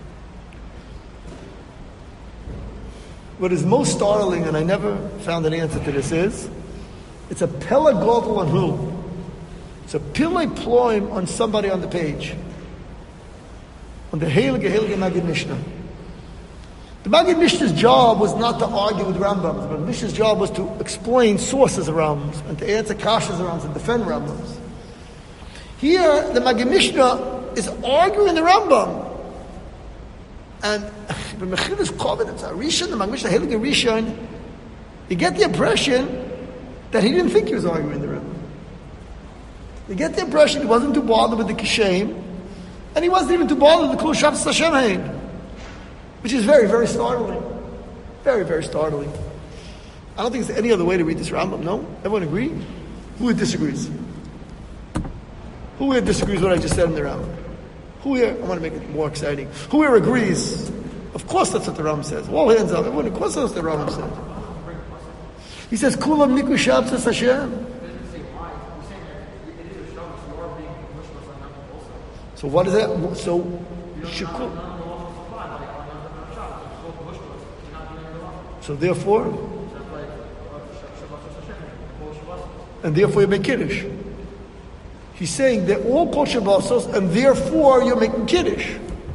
[SPEAKER 1] What is most startling, and I never found an answer to this, is it's a Pella Godel on who? It's a Pillai Ploim on somebody on the page. On the Heilige, Heilige Magid Mishnah. The Magid Mishnah's job was not to argue with Rambams, but the Mishnah's job was to explain sources of Rambams and to answer kashas of Rambams and defend Rambams. Here, the Magid Mishnah is arguing the Rambam. And the Mechil's Kovet, it's a Rishon, the Magid Mishnah, Heilige Rishon, you get the impression that he didn't think he was arguing the Rambam. You get the impression he wasn't too bothered with the Kishem, and he wasn't even too bothered with the Kol Shabbos Hashem Hain, which is very, very startling. Very, very startling. I don't think there's any other way to read this Rambam, no? Everyone agree? Who here disagrees? Who here disagrees with what I just said in the Rambam? Who here, I want to make it more exciting, who here agrees? Of course that's what the Rambam says. All hands up. Everyone, of course that's what the Rambam says. He says, Kulam Niku Shabbos Hashem. So what is that? So, shikul. So therefore, and therefore you make kiddush. He's saying they're all kol Shabbosos, and therefore you're making kiddush.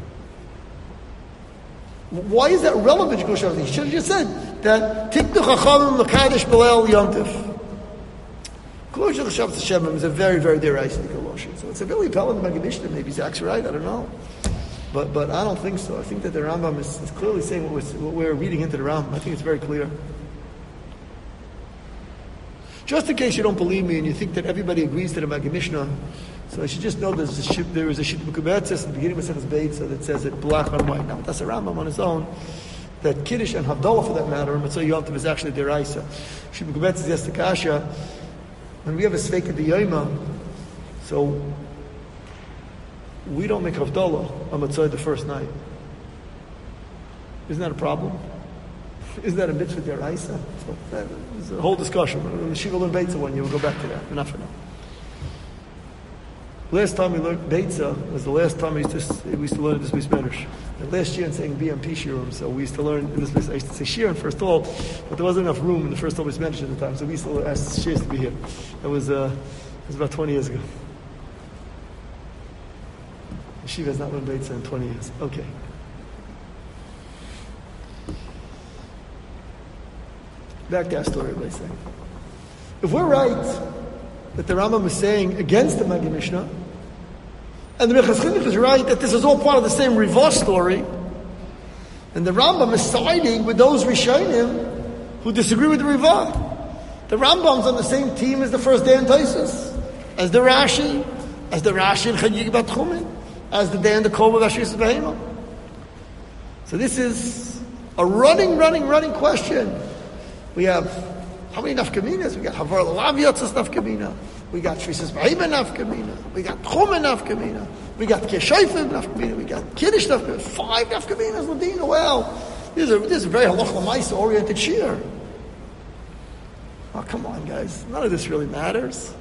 [SPEAKER 1] Why is that relevant to kol Shabbos? He should have just said that tiknu chachamim l'kadosh b'leil yontif. Kol Shabbos Hashem is a very, very deraisa koloshin. So it's a really appellant Magid Mishnah. Maybe Zach's right. I don't know, but but I don't think so. I think that the Rambam is, is clearly saying what we're, what we're reading into the Rambam. I think it's very clear. Just in case you don't believe me and you think that everybody agrees to the Magid Mishnah, so I should just know there's a ship, there is a Shita Mekubetzes at the beginning of Maseches Beitza that says it black on white. Now that's a Rambam on his own. That Kiddush and Havdalah, for that matter, and Mitzvah Yom Tov is actually deraisa. Shita Mekubetzes yes to Kasha. When we have a Sveika D'Yoma, so we don't make Havdalah on Mitzvah the first night. Isn't that a problem? Isn't that a mitzvah deraisa? So that is a whole discussion. The Shiva learned Beitza one year. We'll go back to that. Enough for now. Last time we learned Beitza was the last time we used to, we used to learn this week's Medrash. And last year in saying B M P Shiurim, so we used to learn this. I used to say Shiurim first of all, but there wasn't enough room in the first Talmud Medrash at the time, so we used to ask Shiurim to be here. That was uh, it was about twenty years ago. Shiva has not learned Beitza in twenty years. Okay. Back to our story, by saying, if we're right that the Rambam is saying against the Magid Mishnah, and the Minchas Chinuch is right that this is all part of the same Rivah story, and the Rambam is siding with those Rishonim who disagree with the Rivah. The Rambam's on the same team as the first day in Taisus, as the Rashi, as the Rashi in Chagig Bat Chumin, as the day in the Kol of Ashris Behema. So this is a running, running, running question. We have how many nafkaminas? We got Havar L'Laviyotzas nafkamina. We got Shrisas Behema nafkamina. We got Chumen nafkamina. We got Keshayfim nafkamina. We got Kiddush nafkamina. Five nafkaminas, Ladina. Well, this is a, this is a very halach l'maisa oriented shir. Oh, come on, guys. None of this really matters.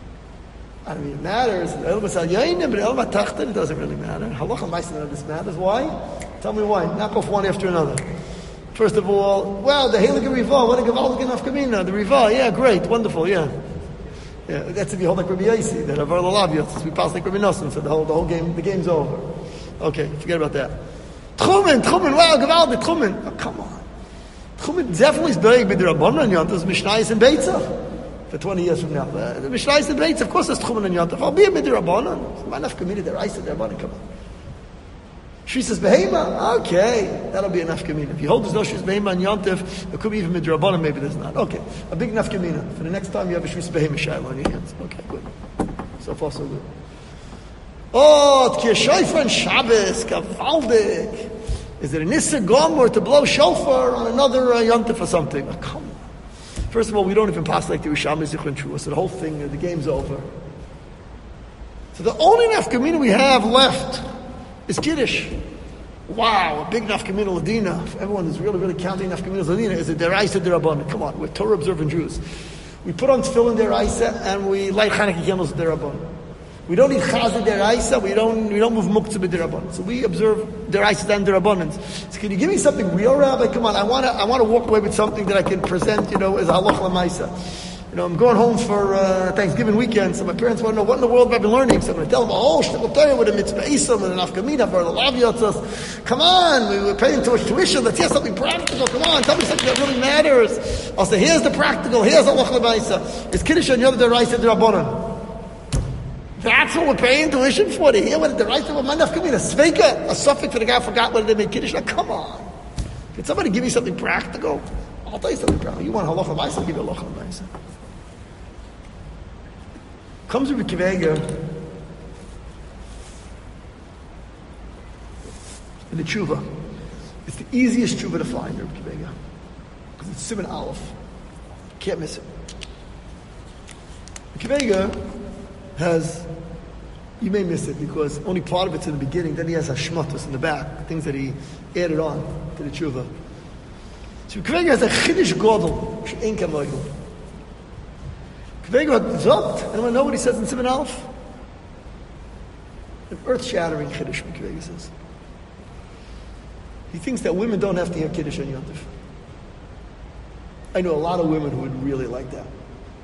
[SPEAKER 1] I mean, it matters. But El Matachtan, it doesn't really matter. Halach l'maisa, none of this matters. Why? Tell me why. Knock off one after another. First of all, wow, the Heilige Rivah, what a Gavaldik Nafkamina, the Rivah, yeah, great, wonderful, yeah. Yeah, that's if you hold like Rabbi Yossi, that Avar L'Laviyotzas, we pass like Rabbi Nosson, so the whole, the whole game, the game's over. Okay, forget about that. Tchumen, Tchumen, wow, Gavaldik, Tchumen. Oh, come on. Tchumen definitely is big with the Rabbanan and Yontas, Mishnayis and Beitza, for twenty years from now. Uh, the Mishnayis and Beitza, of course there's Tchumen and Yontas. I'll be a bit the Rabbanan. My Nafkamina, the Reisa, the Rabbanan, come on. Shrisas Behema, okay, that'll be a nafkamina. If you hold there's no Shrisas Behema and Yontif, it could be even midrabanan, maybe there's not. Okay, a big nafkamina. For the next time you have a Shrisas Behema shayla on your hands. Okay, good. So far, so good. Oh, Tkir Shofar and Shabbos, Kavaldik. Is it a Nissa Gomor to blow shofar on another uh, Yontif or something? Oh, come on. First of all, we don't even pass like the Risham Zichron Trua, so the whole thing, uh, the game's over. So the only nafkamina we have left is Kiddush. Wow, a big nafkamina ladina. Everyone is really, really counting nafkamina ladina. Is it deraisa derabbanan? Come on, we're Torah observant Jews. We put on tefillin deraisa and we light Hanukkah candles derabbanan. We don't eat Chazir Deraisa, we don't we don't move Muktzah B'Derabbanan. So we observe Deraisa and Derabbanans. So can you give me something real, Rabbi? Come on, I want to I want to walk away with something that I can present, you know, as Halach L'Maisa. You know, I'm going home for uh, Thanksgiving weekend, so my parents want to know what in the world have I been learning. So I'm going to tell them, oh, Shtickle Torah with a mitzvah Isam and an Afkamina for the Lavyatzas. Come on, we were paying too much tuition. Let's hear something practical. Come on, tell me something that really matters. I'll say, here's the practical. Here's Halach L'Maisa. It's Kiddush and Yom Deraisa D'Rabbanan. That's what we're paying tuition for. To hear what the Deraisa of my Nafkamina, Sveika, a suffix for the guy who forgot whether they made Kiddush. Now, come on. Can somebody give me something practical? I'll tell you something practical. You want Halach L'Maisa? I'll give you Halach L'Maisa. Comes Rabbi Akiva Eiger in the tshuva. It's the easiest tshuva to find, Rabbi Akiva Eiger, because it's Siman Aleph. Can't miss it. Rabbi Akiva Eiger has, you may miss it because only part of it's in the beginning. Then he has hashmatos in the back, things that he added on to the tshuva. So Rabbi Akiva Eiger has a chiddush gadol, she'ein kamoyu. Anyone know what he says in Siman Aleph? An earth-shattering Kiddush, Rabbi says. He thinks that women don't have to hear Kiddush on Yom Tov. I know a lot of women who would really like that.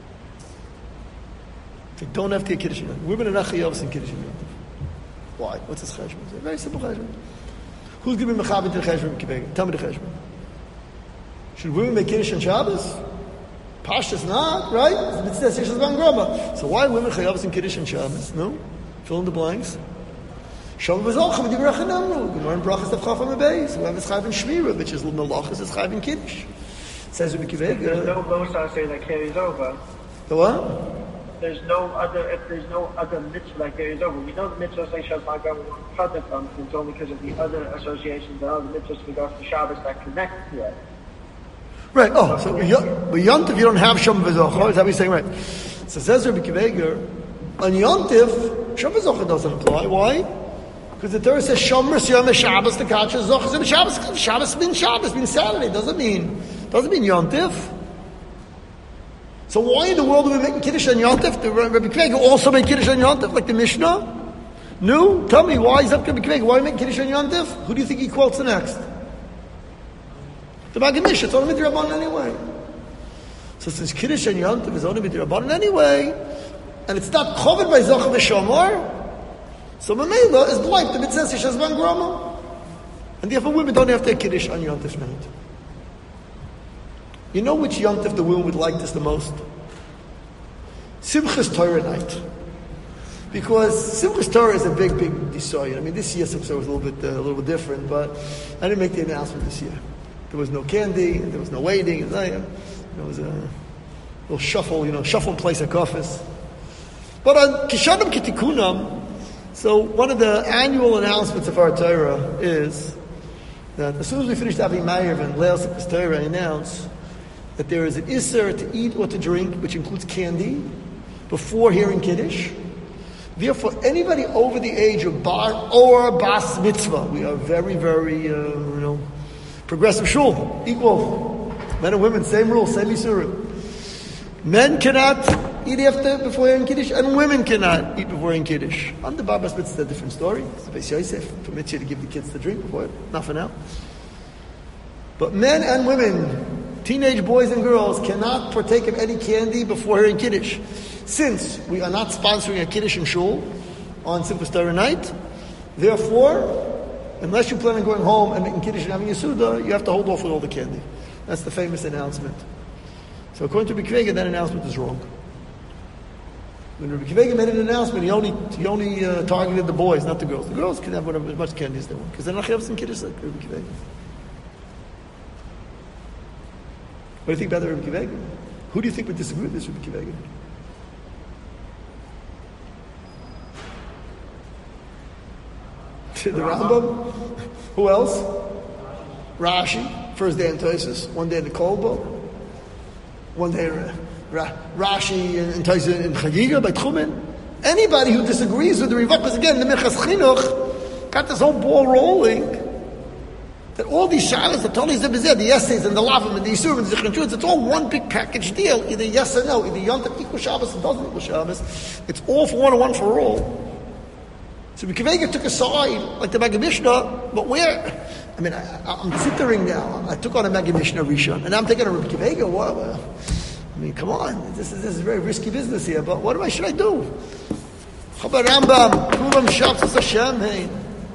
[SPEAKER 1] They don't have to hear Kiddush on Yom Tov. Women are not chayavos in Kiddush on Yom Tov. Why? What's his cheshbon? It's a very simple cheshbon. Who's going to be mechaber to the cheshbon, Rabbi Tell me the cheshbon. Should women make Kiddush on Shabbos? Pashtas not, right? So why women chayavos in Kiddush and Shabbos? No? Fill in the blanks. Shalom v'zolchem v'dibrach namru. We learn brachas of chafam abeis. Whoever is chayv in shmira, which is melachas, is chayv in Kiddush. Says Rabbi Akiva Eiger.
[SPEAKER 2] There's no losa say that carries over.
[SPEAKER 1] The what?
[SPEAKER 2] There's no other, if there's no other mitzvah that carries over. We know the mitzvah say Shas Magam Chatat from, it's only because of the other associations, the other mitzvahs with regards to Shabbos that connect to it.
[SPEAKER 1] Right. Oh, so but Yontif you don't have Shom V'Zocha. Is that what you're saying? Right. So says Rabbi Akiva Eiger, on Yontif, Shom V'Zocha doesn't apply. Why? Because the Torah says Shomer Yom Shabbos the Kacha Zocha Zim Shabbos. Shabbos means Shabbos means Saturday. Doesn't mean doesn't mean Yontif. So why in the world are we making Kiddush on Yontif? The Rabbi Akiva Eiger also make Kiddush on Yontif like the Mishnah. No, tell me why is that Rabbi Akiva Eiger? Why are we making Kiddush on Yontif? Who do you think he quotes the next? The Maggid Mishnah, it's only midrabanan anyway. So since Kiddush and Yom Tov is only midrabanan anyway, and it's not covered by Zocha v'Shomor, so Mamela is like the mitzvah Shazban Grama. And therefore women don't have to have Kiddush on Yom Tov night. You know which Yom Tov the women would like this the most? Simchas Torah night. Because Simchas Torah is a big, big desoy. I mean, this year Simchas Torah was a little bit, uh, a little bit different, but I didn't make the announcement this year. There was no candy, and there was no waiting, and there was a little shuffle, you know, shuffle in place of coffers. But on Kishanim Kitikunam, so one of the annual announcements of our Torah is that as soon as we finished Avi Ma'ariv and Leil Simchas Torah, I announce that there is an Isser to eat or to drink, which includes candy, before hearing Kiddush. Therefore, anybody over the age of bar or bas mitzvah, we are very, very, uh, you know, progressive shul, equal. Men and women, same rule, same isurim. Men cannot eat after, before hearing Kiddush, and women cannot eat before hearing Kiddush. On the Baba Mitzvah, it's a different story. The Beis Yosef permits you to give the kids the drink before it, not for now. But men and women, teenage boys and girls, cannot partake of any candy before hearing Kiddush. Since we are not sponsoring a Kiddush in shul on Simchas Torah night, therefore, unless you plan on going home and making Kiddush and having Yasuda, you have to hold off with all the candy. That's the famous announcement. So according to Rabbi Akiva Eiger, that announcement is wrong. When Rabbi Akiva Eiger made an announcement, he only he only uh, targeted the boys, not the girls. The girls can have whatever, as much candy as they want, because they're not having Kiddush like Rabbi Akiva Eiger. What do you think about the Rabbi Akiva Eiger? Who do you think would disagree with this Rabbi Akiva Eiger? The Rambam. Who else? Rashi. First day in Tosfos, one day in the Kolbo, one day in Ra- Rashi in Tosfos in Chagiga by Tchumen. Anybody who disagrees with the Rivak, because again, the Minchas Chinuch got this whole ball rolling that all these Shabbos, the Tony Zebizeh, the essays and the Lavim and the Yisurim and the Zichron, it's all one big package deal, either yes or no, either Yontif equals Shabbos or doesn't equal Shabbos. It's all for one and one for all. So Kivega took a side, like the Maggid Mishnah, but where? I mean, I, I'm considering now, I took on a Maggid Mishnah Rishon, and I'm taking a Rabbi Kivega, what? I mean, come on, this is, this is very risky business here, but what am I, should I do? Chabar Rambam, Kulam Shabbos Hashem, hey.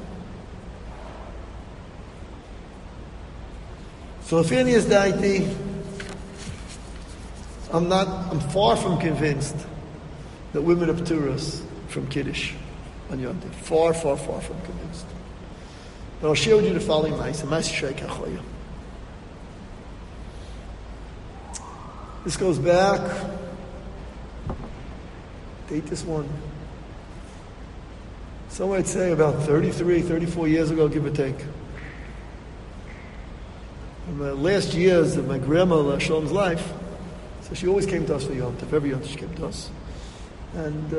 [SPEAKER 1] So if any is daiti, I'm not, I'm far from convinced that women are pturas from Kiddush on Yom Tov. Far, far, far from convinced. But I'll share with you the following mice, a mice Shrei Kachoya. This goes back, date this one. Some might say about thirty-three, thirty-four years ago, give or take. In the last years of my grandmother Shalom's life, so she always came to us for Yom Tov. Every Yom Tov she came to us. And uh,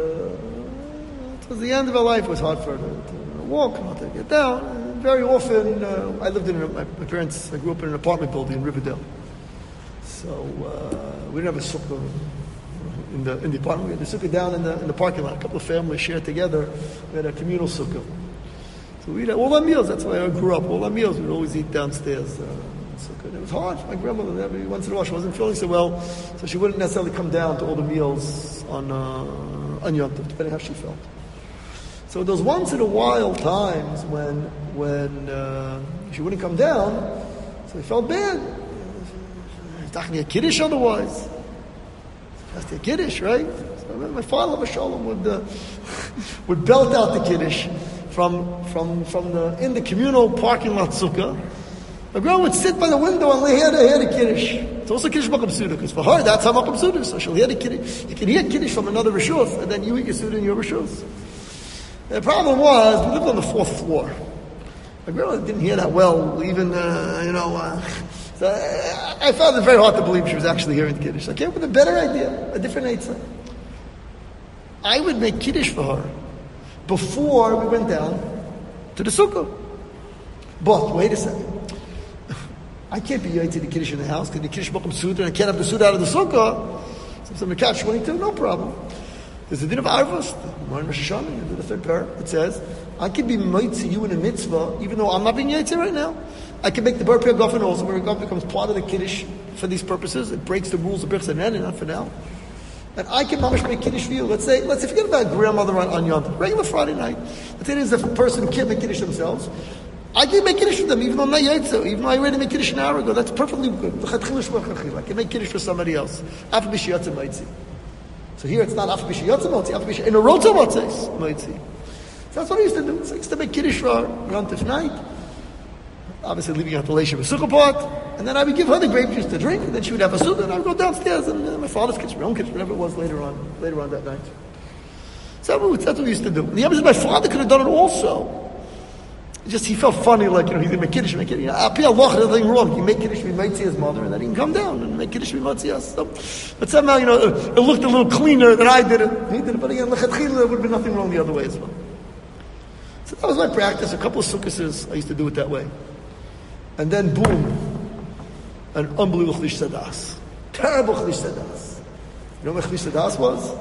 [SPEAKER 1] it was the end of her life. It was hard for her to, to walk, not to get down. And very often, uh, I lived in, a, my, my parents, I grew up in an apartment building in Riverdale. So uh, we didn't have a sukkah in the, in the apartment. We had the sukkah down in the, in the parking lot. A couple of families shared together. We had a communal sukkah. So we had all our meals. That's why I grew up. All our meals we'd always eat downstairs. Uh, It was hard. My grandmother, every once in a while, she wasn't feeling so well, so she wouldn't necessarily come down to all the meals on uh, on Yom Tov, depending how she felt. So those once in a while times when when uh, she wouldn't come down, so I felt bad. Talking a Kiddush otherwise. That's the Kiddush, right? So my father, Shalom, would uh, would belt out the Kiddush from from from the in the communal parking lot sukkah. The girl would sit by the window and hear the, hear the Kiddush. It's also Kiddush Makam Suda, because for her, that's how Makam Suda is. So she'll hear the Kiddush. You can hear Kiddush from another Rishus, and then you eat your Suda in your Rishus. The problem was, we lived on the fourth floor. My grandma didn't hear that well, even, uh, you know, uh, so I, I found it very hard to believe she was actually hearing the Kiddush. I came up with a better idea, a different answer. I would make Kiddush for her before we went down to the Sukkah. But, wait a second. I can't be yoy to the Kiddush in the house, because the Kiddush Makam Suda, and I can't have the Suda out of the Sukkah. So if somebody catch twenty-two, no problem. There's a din of Arvus, the Morning Rosh Hashanah, you do the third pair. It says, I can be moitzi you in a mitzvah, even though I'm not being yoy right now. I can make the Bar Piyah Gofen also, where a Gofen becomes part of the Kiddush for these purposes. It breaks the rules of Birchs and Nen, not for now. And I can mamash make Kiddush for you. Let's say, let's say, forget about grandmother on, on Yom Tov, regular Friday night. Let's say there's a person who can't make Kiddush themselves. I can make Kiddush for them, even though I'm not Yaitza, even though I already made Kiddush an hour ago. That's perfectly good. I can make Kiddush for somebody else. So here it's not Af B'Shiyotza Motzi, Af B'Shiyotza in a Rota Motzi. So that's what I used to do. So I used to make Kiddush for Yom Tov night. Obviously leaving out the Leisha B'Sukkah pot. And then I would give her the grape juice to drink, and then she would have a sukkah, and I would go downstairs, and uh, my father's kitchen, my own kitchen, whatever it was later on, later on that night. So that's what, that's what we used to do. And the other is my father could have done it also. Just he felt funny, like, you know, he's going to make Kiddush, make Kiddush. You know, Api Allah, there's nothing wrong. You make Kiddush, we might see his mother, and then he can come down and make Kiddush, we might see us. So, but somehow, you know, it, it looked a little cleaner than I did it. He did it, but again, lechatchila, there would have been nothing wrong the other way as well. So that was my practice. A couple of sukkahs, I used to do it that way. And then, boom, an unbelievable chlish sadas. Terrible chlish sadas. You know what chlish sadas was?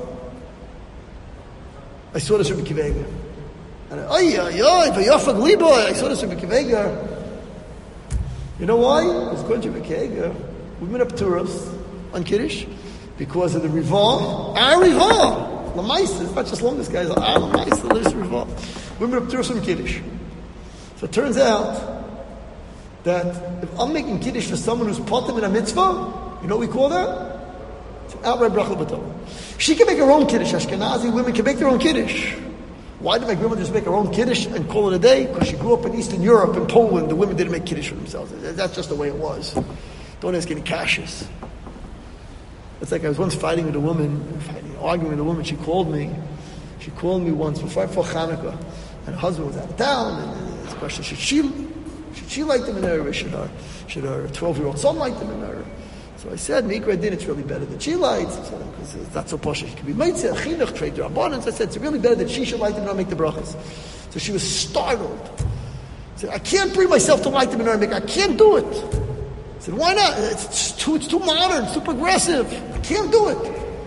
[SPEAKER 1] I saw this from Kivega. And ay, ay, ay, v'yafag liboy, I saw this from Kivega. You know why? It's going to Kivega. We've been up to us on Kiddush because of the Rivah. Our Rivah. Lamaisa, it's not just long, this guy's our Lamaisa, there's Rivah. We've been up to us from Kiddush. So it turns out that if I'm making Kiddush for someone who's potem in a mitzvah, you know what we call that? It's an outright bracha b'tov. She can make her own Kiddush. Ashkenazi women can make their own Kiddush. Why did my grandmother just make her own Kiddush and call it a day? Because she grew up in Eastern Europe, in Poland, the women didn't make Kiddush for themselves. That's just the way it was. Don't ask any kashas. It's like I was once fighting with a woman, fighting, arguing with a woman. She called me. She called me once before, before Hanukkah, and her husband was out of town. And the question: Should she, should she like them in her, or should her, should her twelve-year-old son like them in her? So I said, Mikra din, it's really better that she lights. Because it's not so posh. She can be meitzah, chinuch, trade their abundance. I said, it's really better that she should light them and not make the brachas. So she was startled. said, I can't bring myself to light the menorah maker. I can't do it. I said, why not? It's too, it's too modern, it's too progressive. I can't do it.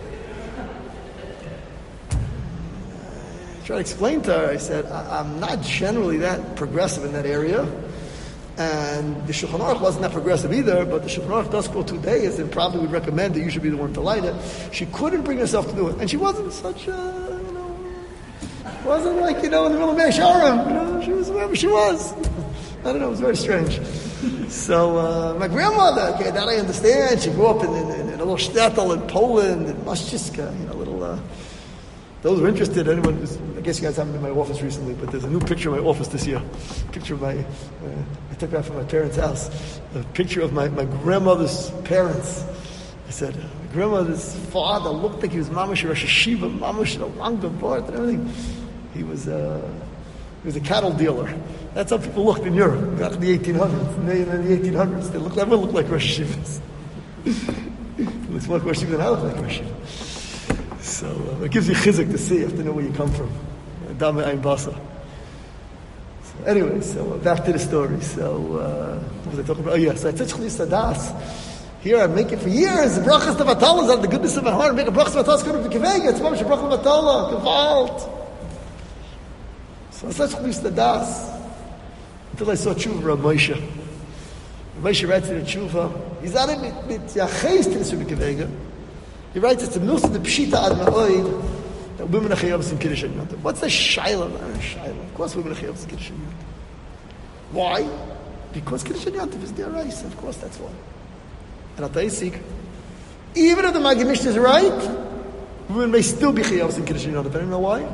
[SPEAKER 1] I tried to explain to her, I said, I, I'm not generally that progressive in that area. And the Shulchan Aruch wasn't that progressive either, but the Shulchan Aruch does quote two days and probably would recommend that you should be the one to light it. She couldn't bring herself to do it. And she wasn't such a, you know, wasn't like, you know, in the middle of Mei Sharim, you know, she was wherever she was. I don't know, it was very strange. So, uh, my grandmother, okay, that I understand, she grew up in, in, in a little shtetl in Poland, in Moszczyska, you know, a little, uh, those who are interested, anyone who's, I guess you guys haven't been in my office recently, but there's a new picture of my office this year. A picture of my, uh, I took that from my parents' house. A picture of my, my grandmother's parents. I said, my grandmother's father looked like he was mamash Rosh Hashiva, mamash Alanga Bart and everything. He was, uh, he was a cattle dealer. That's how people looked in Europe back in the eighteen hundreds. In the eighteen hundreds, they looked, everyone looked like Rosh Hashivas. It looks more like Rosh Hashiva than I look like Rosh Hashiva. So uh, it gives you chizik to see. You have to know where you come from. Dame Ein Basa. So anyway, so uh, back to the story. So uh, what was I talking about? Oh yes, I said Chlis Das. Here I'm making for years the brachas of Atalas out of the goodness of my heart. Make a brachas of Atalas go to the Kivega. It's mamish a brachas of Atala. Gewalt. So I said Chlis Das until I saw Tshuva Rav Moshe. Rav Moshe writes in the Tshuva. He's not mit mit yacheis to the Subi Kivega. He writes, it's a milsa the pshita ad ma'oid that women are chayavos in Kiddush and Yontif. What's the shayla? Shayla. Of course women are chayavos in Kiddush and Yontif. Why? Because Kiddush and Yontif is their rice. Of course that's why. And I'll tell you a secret. Even if the Maggid Mishnah is right, women may still be chayavos in Kiddush and Yontif. I don't know why.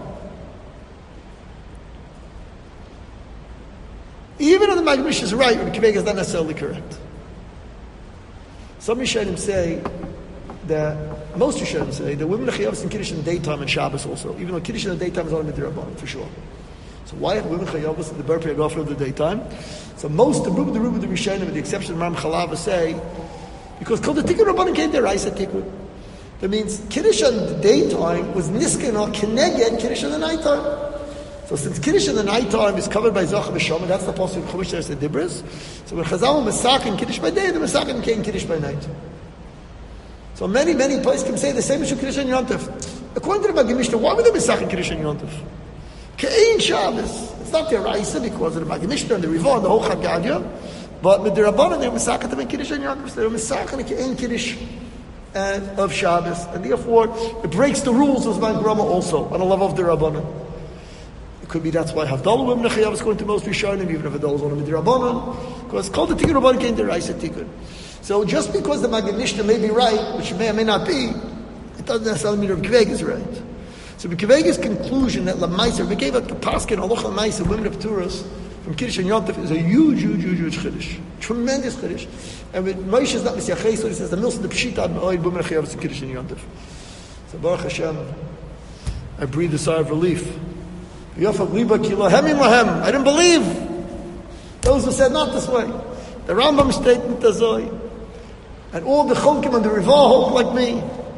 [SPEAKER 1] Even if the Maggid Mishnah is right, the Kivega is not necessarily correct. Some Rishonim say that most Rishonim say that women are chayavos in Kiddush in the daytime and Shabbos also, even though Kiddush in the daytime is only midrabanan for sure. So why are women chayavos in the Bar Piyagafra of the daytime? So most of the Ruba the Ruba the Rishonim, with the exception of Ram Chalava, say because called the Tikkun Rabbanan came there, I said Tikkun. That means Kiddush in the daytime was nisken or keneged Kiddush in the nighttime. So since Kiddush in the nighttime is covered by Zoch B'Shom, that's the possible Chumash there said Dibras. So when Chazal Masakin Kiddush by day, the Masakin came Kiddush by night. So many, many places can say the same as Kiddush and Yontif. According to the Maggid Mishnah, why would they be Sachin Kiddush and Yontif? Ke'ein Shabbos. It's not their Raisa because of the Maggid Mishnah and the Rivah and the whole Chagadia. But with the Rabbanan, they were Mesachin them in Kiddush and Yontif. So they were Mesachin and Ke'ein Kiddush and of Shabbos. And therefore, it breaks the rules of Zman Grama also on the level of the Rabbanan. It could be that's why Havdalah women are Chayav is going to most Rishonim, even if Havdalah is only with the Rabbanan. Because called the Tikkun Rabbanan came to Raisa Tikkun. So just because the Maggid Mishnah may be right, which may or may not be, it doesn't necessarily mean Rav Kivega is right. So Rav Kivega's conclusion that Lamaisa, we gave a Paskin, Halacha Lamaisa, women of Turas, from Kiddush and Yontif is a huge, huge, huge, huge Chiddush. Tremendous Chiddush. And with Moshe is not Mesiachei, so he says the milsa the Pshita ad Ma'oid, women of Chayavos in Kiddush and Yontif. So Baruch Hashem, I breathe a sigh of relief. Yofak Liba Kilo Hemim Lahem. I didn't believe those who said not this way. The Rambam statement Tazoi. And all the Cholkim and the Rivah hold like me.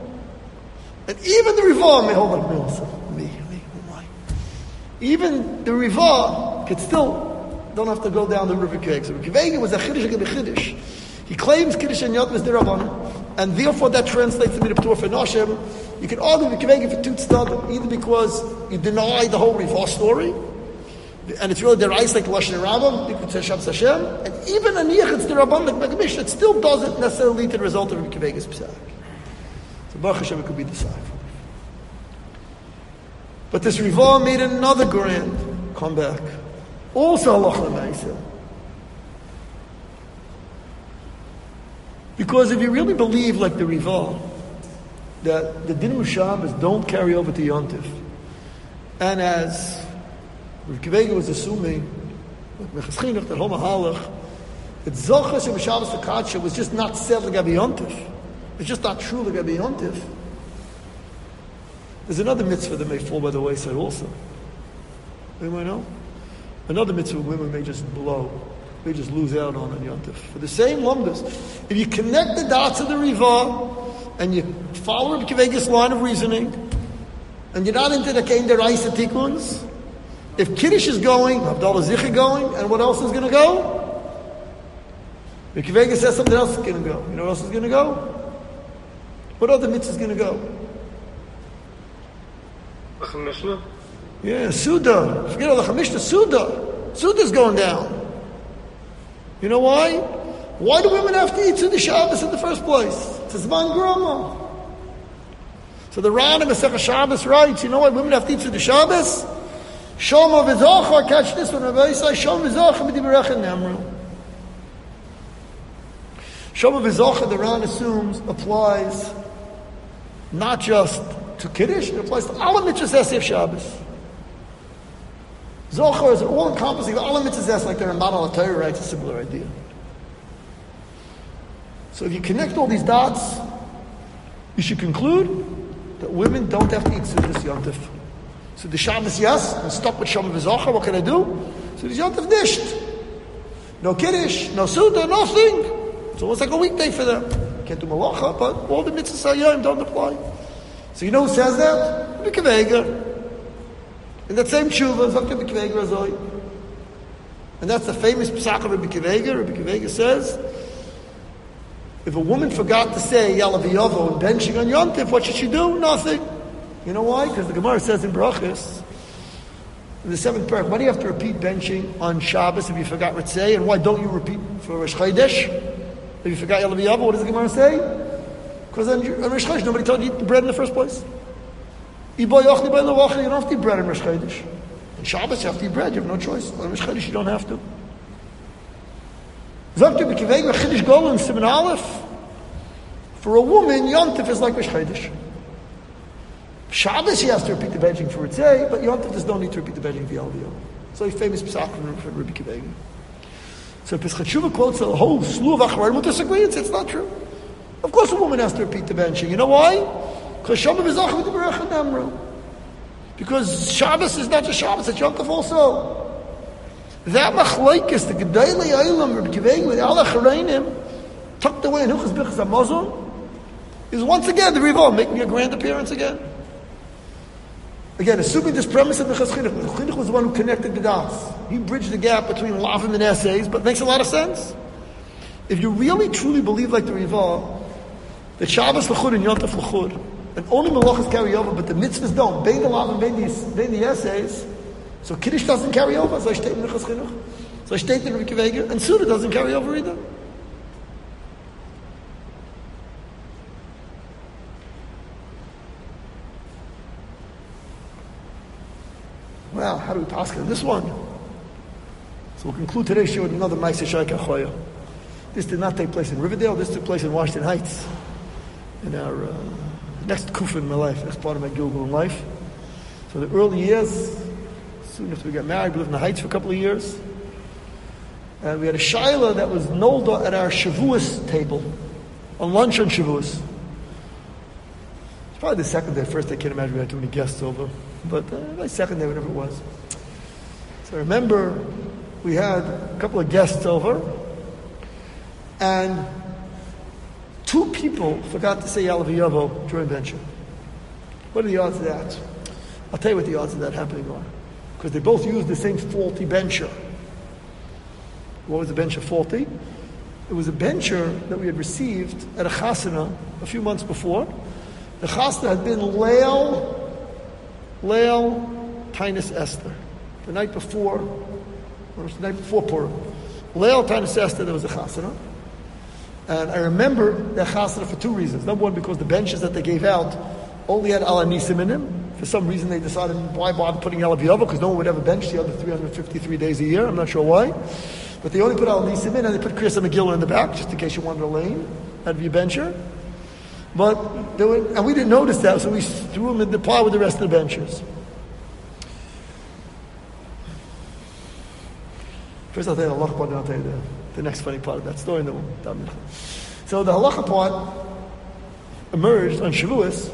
[SPEAKER 1] And even the Rivah may hold like me also. Me, me, why? Even the Rivah could still, don't have to go down the river Kivega. So Kivega was a Chiddush against a Chiddush. He claims Kiddush and Yontif is the Rabbanan. And therefore that translates to be the P'tur for Noshim. You can argue with Kivega for two tzaddim, either because you deny the whole Rivah story, and it's really the Reis like Lashon Rambam, you could say Shabbos Hashem, and even a Niyach, it's the Rabban like Maggid Mishnah, it still doesn't necessarily lead to the result of Kivega's Psak. So Baruch Hashem, it could be decided. But this Rivah made another grand comeback. Also Halacha L'Maisa. Because if you really believe, like the Rivah, that the Din Shabbos don't carry over to Yontif, and as Rav Kivega was assuming, like Mechas that Homa Halach, that Zochas and Shabbos V'Kadsha was just not said L'Gabi Yontif. It's just not true L'Gabi Yontif. There's another mitzvah that may fall by the wayside also. Anyone know? Another mitzvah women may just blow. They just lose out on on Yontif. For the same lumdas. If you connect the dots of the Rivah, and you follow Rav Kivega's line of reasoning, and you're not into the Kein Deraisa Tikkuns, If Kiddush is going, Havdalah Zich going, and what else is going to go? If Kivega says something else is going to go. You know what else is going to go? What other mitzvah is going to go? Yeah, Suda. Forget all the Mishnah. Suda. Suda's going down. You know why? Why do women have to eat Suda Shabbos in the first place? It's a Zman Grama. So the Ran in Masechah Shabbos writes, you know why women have to eat Suda Shabbos? Shoma v'zocha, catch this one, Rabbi Yisai, Shoma v'zocha b'diberecha nemru. Shoma v'zocha, the Ran assumes, applies not just to Kiddush, it applies to all mitzvahs Esef Shabbos. Zochar is all-encompassing, all mitzvahs, like the Ramban al-Torah writes, a similar idea. So if you connect all these dots, you should conclude that women don't have to eat Sudas Yontif. So the Shabbos, yes, I'm stuck with Shoma v'zocha, what can I do? So the Yontif dished. No Kiddush, no Suda, nothing. It's almost like a weekday for them. Can't do Malacha, but all the mitzvahs Hayom don't apply. So you know who says that? Rabbi Akiva. In that same tshuva, Zakta Rabbi Akiva Azoi. And that's the famous Pesach of Rabbi Akiva. Rabbi Akiva says, if a woman forgot to say Yalav Yavo and benching on Yontif, what should she do? Nothing. You know why? Because the Gemara says in Brachos, in the seventh parak, why do you have to repeat benching on Shabbos if you forgot Ritzei? And why don't you repeat for Rosh Chodesh? If you forgot Yalav Yavo, what does the Gemara say? Because on Rosh Chodesh, nobody told you to eat bread in the first place. You don't have to eat bread in Rosh Chodesh. On Shabbos, you have to eat bread. You have no choice. On Rosh Chodesh, you don't have to. Zok to B'kiveg Chiddush Golem Siman Aleph. For a woman, Yontif is like Rosh Chodesh. Shabbos, she has to repeat the benching for Ritzei, but Yontif does not need to repeat the benching for Yalav Yavo. So a famous Pesach from Rabbi Akiva. So Pesach Tshuva quotes a whole slew of Achronim who disagree and say it's not true. Of course a woman has to repeat the benching. You know why? Because Shoma v'zocha b'diberecha nemru. Because Shabbos is not just Shabbos, it's Yom Tov also. That machlokes, the Gedolei Olam, Rabbi Akiva, with all Achronim, tucked away in Hilchos Birchas Hamazon, is once again the Rivon making a grand appearance again. Again, assuming this premise of the Chinuch, the Chinuch was the one who connected the dots. He bridged the gap between Lavim and essays, but it makes a lot of sense. If you really truly believe like the Rivon, that Shabbos l'chud and Yom Tov l'chud, and only Malachas carry over, but the mitzvahs don't, bein the Lavim, bein the, bein the essays, so Kiddush doesn't carry over, so I state in the Chinuch, so I state in Rabbi Akiva, and Suda doesn't carry over either. Well, how do we pass on this one? So we'll conclude today's show with another Ma'aseh Shaykh Achoya. This did not take place in Riverdale, this took place in Washington Heights. In our uh, next kufa in my life, next part of my Gilgul life. So the early years, soon after we got married, we lived in the Heights for a couple of years. And we had a Shaila that was Nolda at our Shavuos table, on lunch on Shavuos. It's probably the second day, first day, I can't imagine we had too many guests over. But uh, my second day, whatever it was. So I remember we had a couple of guests over, and two people forgot to say Yalav Yavo during benching. What are the odds of that? I'll tell you what the odds of that happening are. Because they both used the same faulty bencher. What was the bencher faulty? It was a bencher that we had received at a chasana a few months before. The chasana had been Leil, Leil Tainus Esther. The night before, or it was the night before Purim. Leil Tainus Esther, there was a chasana. And I remember the chasana for two reasons. Number one, because the benches that they gave out only had Al Anisim in them. For some reason they decided, why bother putting Yalav Yavo? Because no one would ever bench the other three hundred fifty-three days a year. I'm not sure why. But they only put Al Anisim in, and they put Kriyas Megillah in the back, just in case you wanted a lane out of your bencher. But they were, and we didn't notice that, so we threw them in the pile with the rest of the benchers. First I'll tell you the halacha part, then I'll tell you the, the next funny part of that story. In the so the halacha part emerged on Shavuos,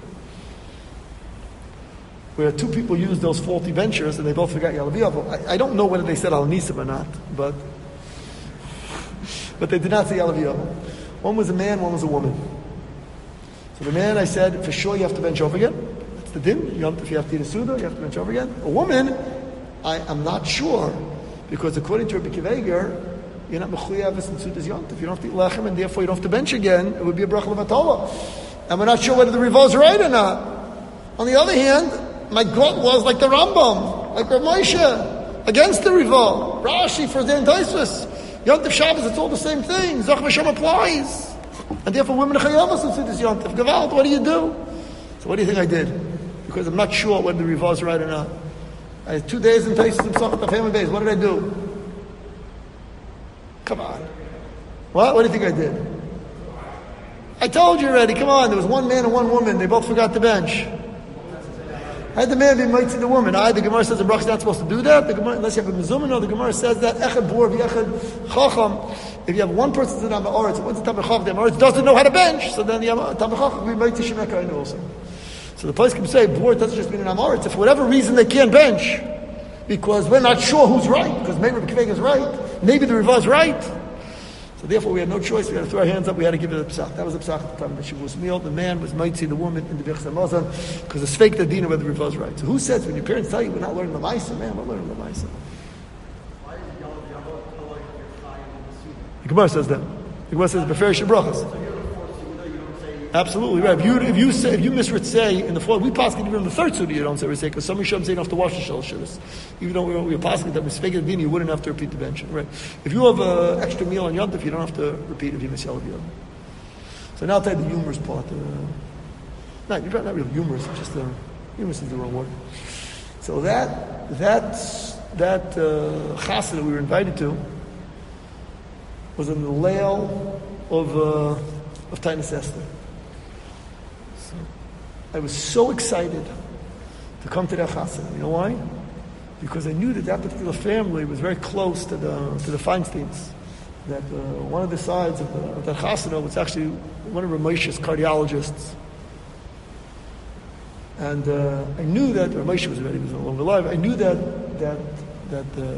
[SPEAKER 1] where two people used those faulty benchers and they both forgot Yalav Yavo. I, I don't know whether they said Al Nisim or not, but but they did not say Yalav Yavo. One was a man, one was a woman. So the man, I said, for sure you have to bench over again. That's the din. You have, if you have to eat a Suda, you have to bench over again. A woman, I am not sure, because according to Rabbi Akiva Eiger, you're not mechuyav in Sudas Yontif. You don't have to eat lechem, and therefore you don't have to bench again. It would be a bracha levatala. And we're not sure whether the Riva is right or not. On the other hand, my gut was like the Rambam, like Rav Moshe, against the Riva. Rashi for the Tosfos. Yontif Shabbos, it's all the same thing. Zach V'Shem applies. And therefore women are chayavas in Sudas Yontif. Gavalt, what do you do? So what do you think I did? Because I'm not sure whether the Riva is right or not. I had two days in Tosfos and Pesachim the family days. What did I do? Come on. What? What do you think I did? I told you already. Come on. There was one man and one woman. They both forgot to bench. I had the man be mighty the woman. I, the Gemara says the brach's not supposed to do that. The Gemara, unless you have a mezumah, no, the Gemara says that echad bor v'echad chacham. If you have one person to the Amoritz, one's a Tamei Chacham, the Amoritz doesn't know how to bench, so then the Tamei Chacham will be mighty shemekayinu also. So the place can say bor doesn't just mean an Amoritz. If for whatever reason they can't bench, because we're not sure who's right, because maybe Rabbi Akiva Eiger is right, maybe the Riva is right. So therefore we had no choice, we had to throw our hands up, we had to give it a psach. That was a psach at the time of the Shavuos meal. The man was mighty the woman in the Birchas Hamazon, because it's fake the dina whether the Riva is right. So who says, when your parents tell you we're not learning the Maisa, man, we're learning the Maisa. The Gemara says that. The Gemara says, Beferish Brachas. Absolutely right. If you if you say if you misritzay in the fourth, we pass even in the third suda you don't say ritzay because some Yisham say you don't have to wash the shell shivas. Even though we we're passing that misfake the din, you wouldn't have to repeat the bench. Right. If you have an extra meal on Yontif, you don't have to repeat if you miss Yom Tov. So now I'll tell you the humorous part. Uh, not you're not real humorous. Just uh, humorous is the wrong word. So that that that uh, chassid that we were invited to was in the Leil of uh, of Tainus Esther. I was so excited to come to that chassid. You know why? Because I knew that that particular family was very close to the to the Feinsteins. That uh, one of the sides of, the, of that chassid was actually one of Rav Moshe's cardiologists. And uh, I knew that Rav Moshe was already was no longer alive. I knew that that that uh,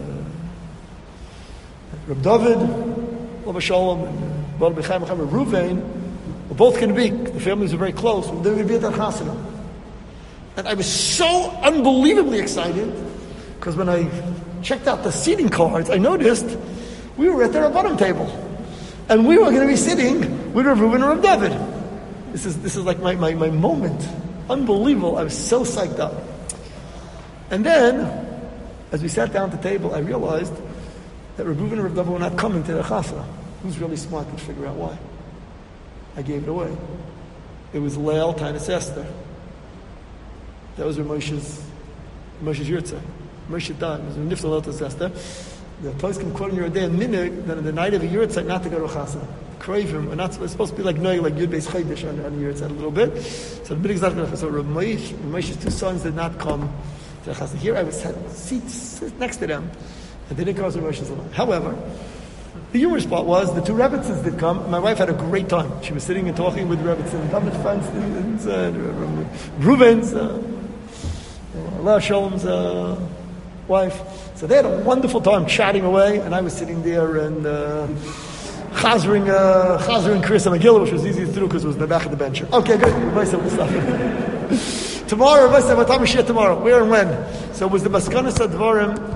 [SPEAKER 1] Rav David, Rav Shalom, and Baal B'chaim, Rav Ruvain, were both going to be. The families were very close. They were going to be at that chasana. And I was so unbelievably excited because when I checked out the seating cards, I noticed we were at the bottom table. And we were going to be sitting with Rav Reuven and Rav David. This is this is like my, my, my moment. Unbelievable. I was so psyched up. And then, as we sat down at the table, I realized that Rav Reuven and Rav David were not coming to the chasana. Who's really smart could figure out why? I gave it away. It was Leil Tainus Esther. That was Rav Moshe's, Moshe's Yurtzeh. Moshe died. It was Niftal Leil Tainus Esther. The place can quote in your day a minute that on the night of a Yurtzeh not to go to Chasana. Cravim, and that's it's supposed to be like Noy, like Yud Beis Chaydish on, on a Yurtzeh a little bit. So the bit exactly. So Rav Moshe, Rav Moshe's two sons did not come to Chasana. Here I was sat seats next to them, and they didn't cross Rav Moshe's line. However, the humorous part was the two Rebbitzins did come. My wife had a great time. She was sitting and talking with Rebbitzin, David Feinstein, uh, Reuven's, uh, Allah Shalom's uh, wife. So they had a wonderful time chatting away, and I was sitting there and uh, chazering, uh, chazering Chris and Megillah, which was easy to do because it was in the back of the bench. Okay, good. Tomorrow, tomorrow, where and when? So it was the Maskanas Advarim.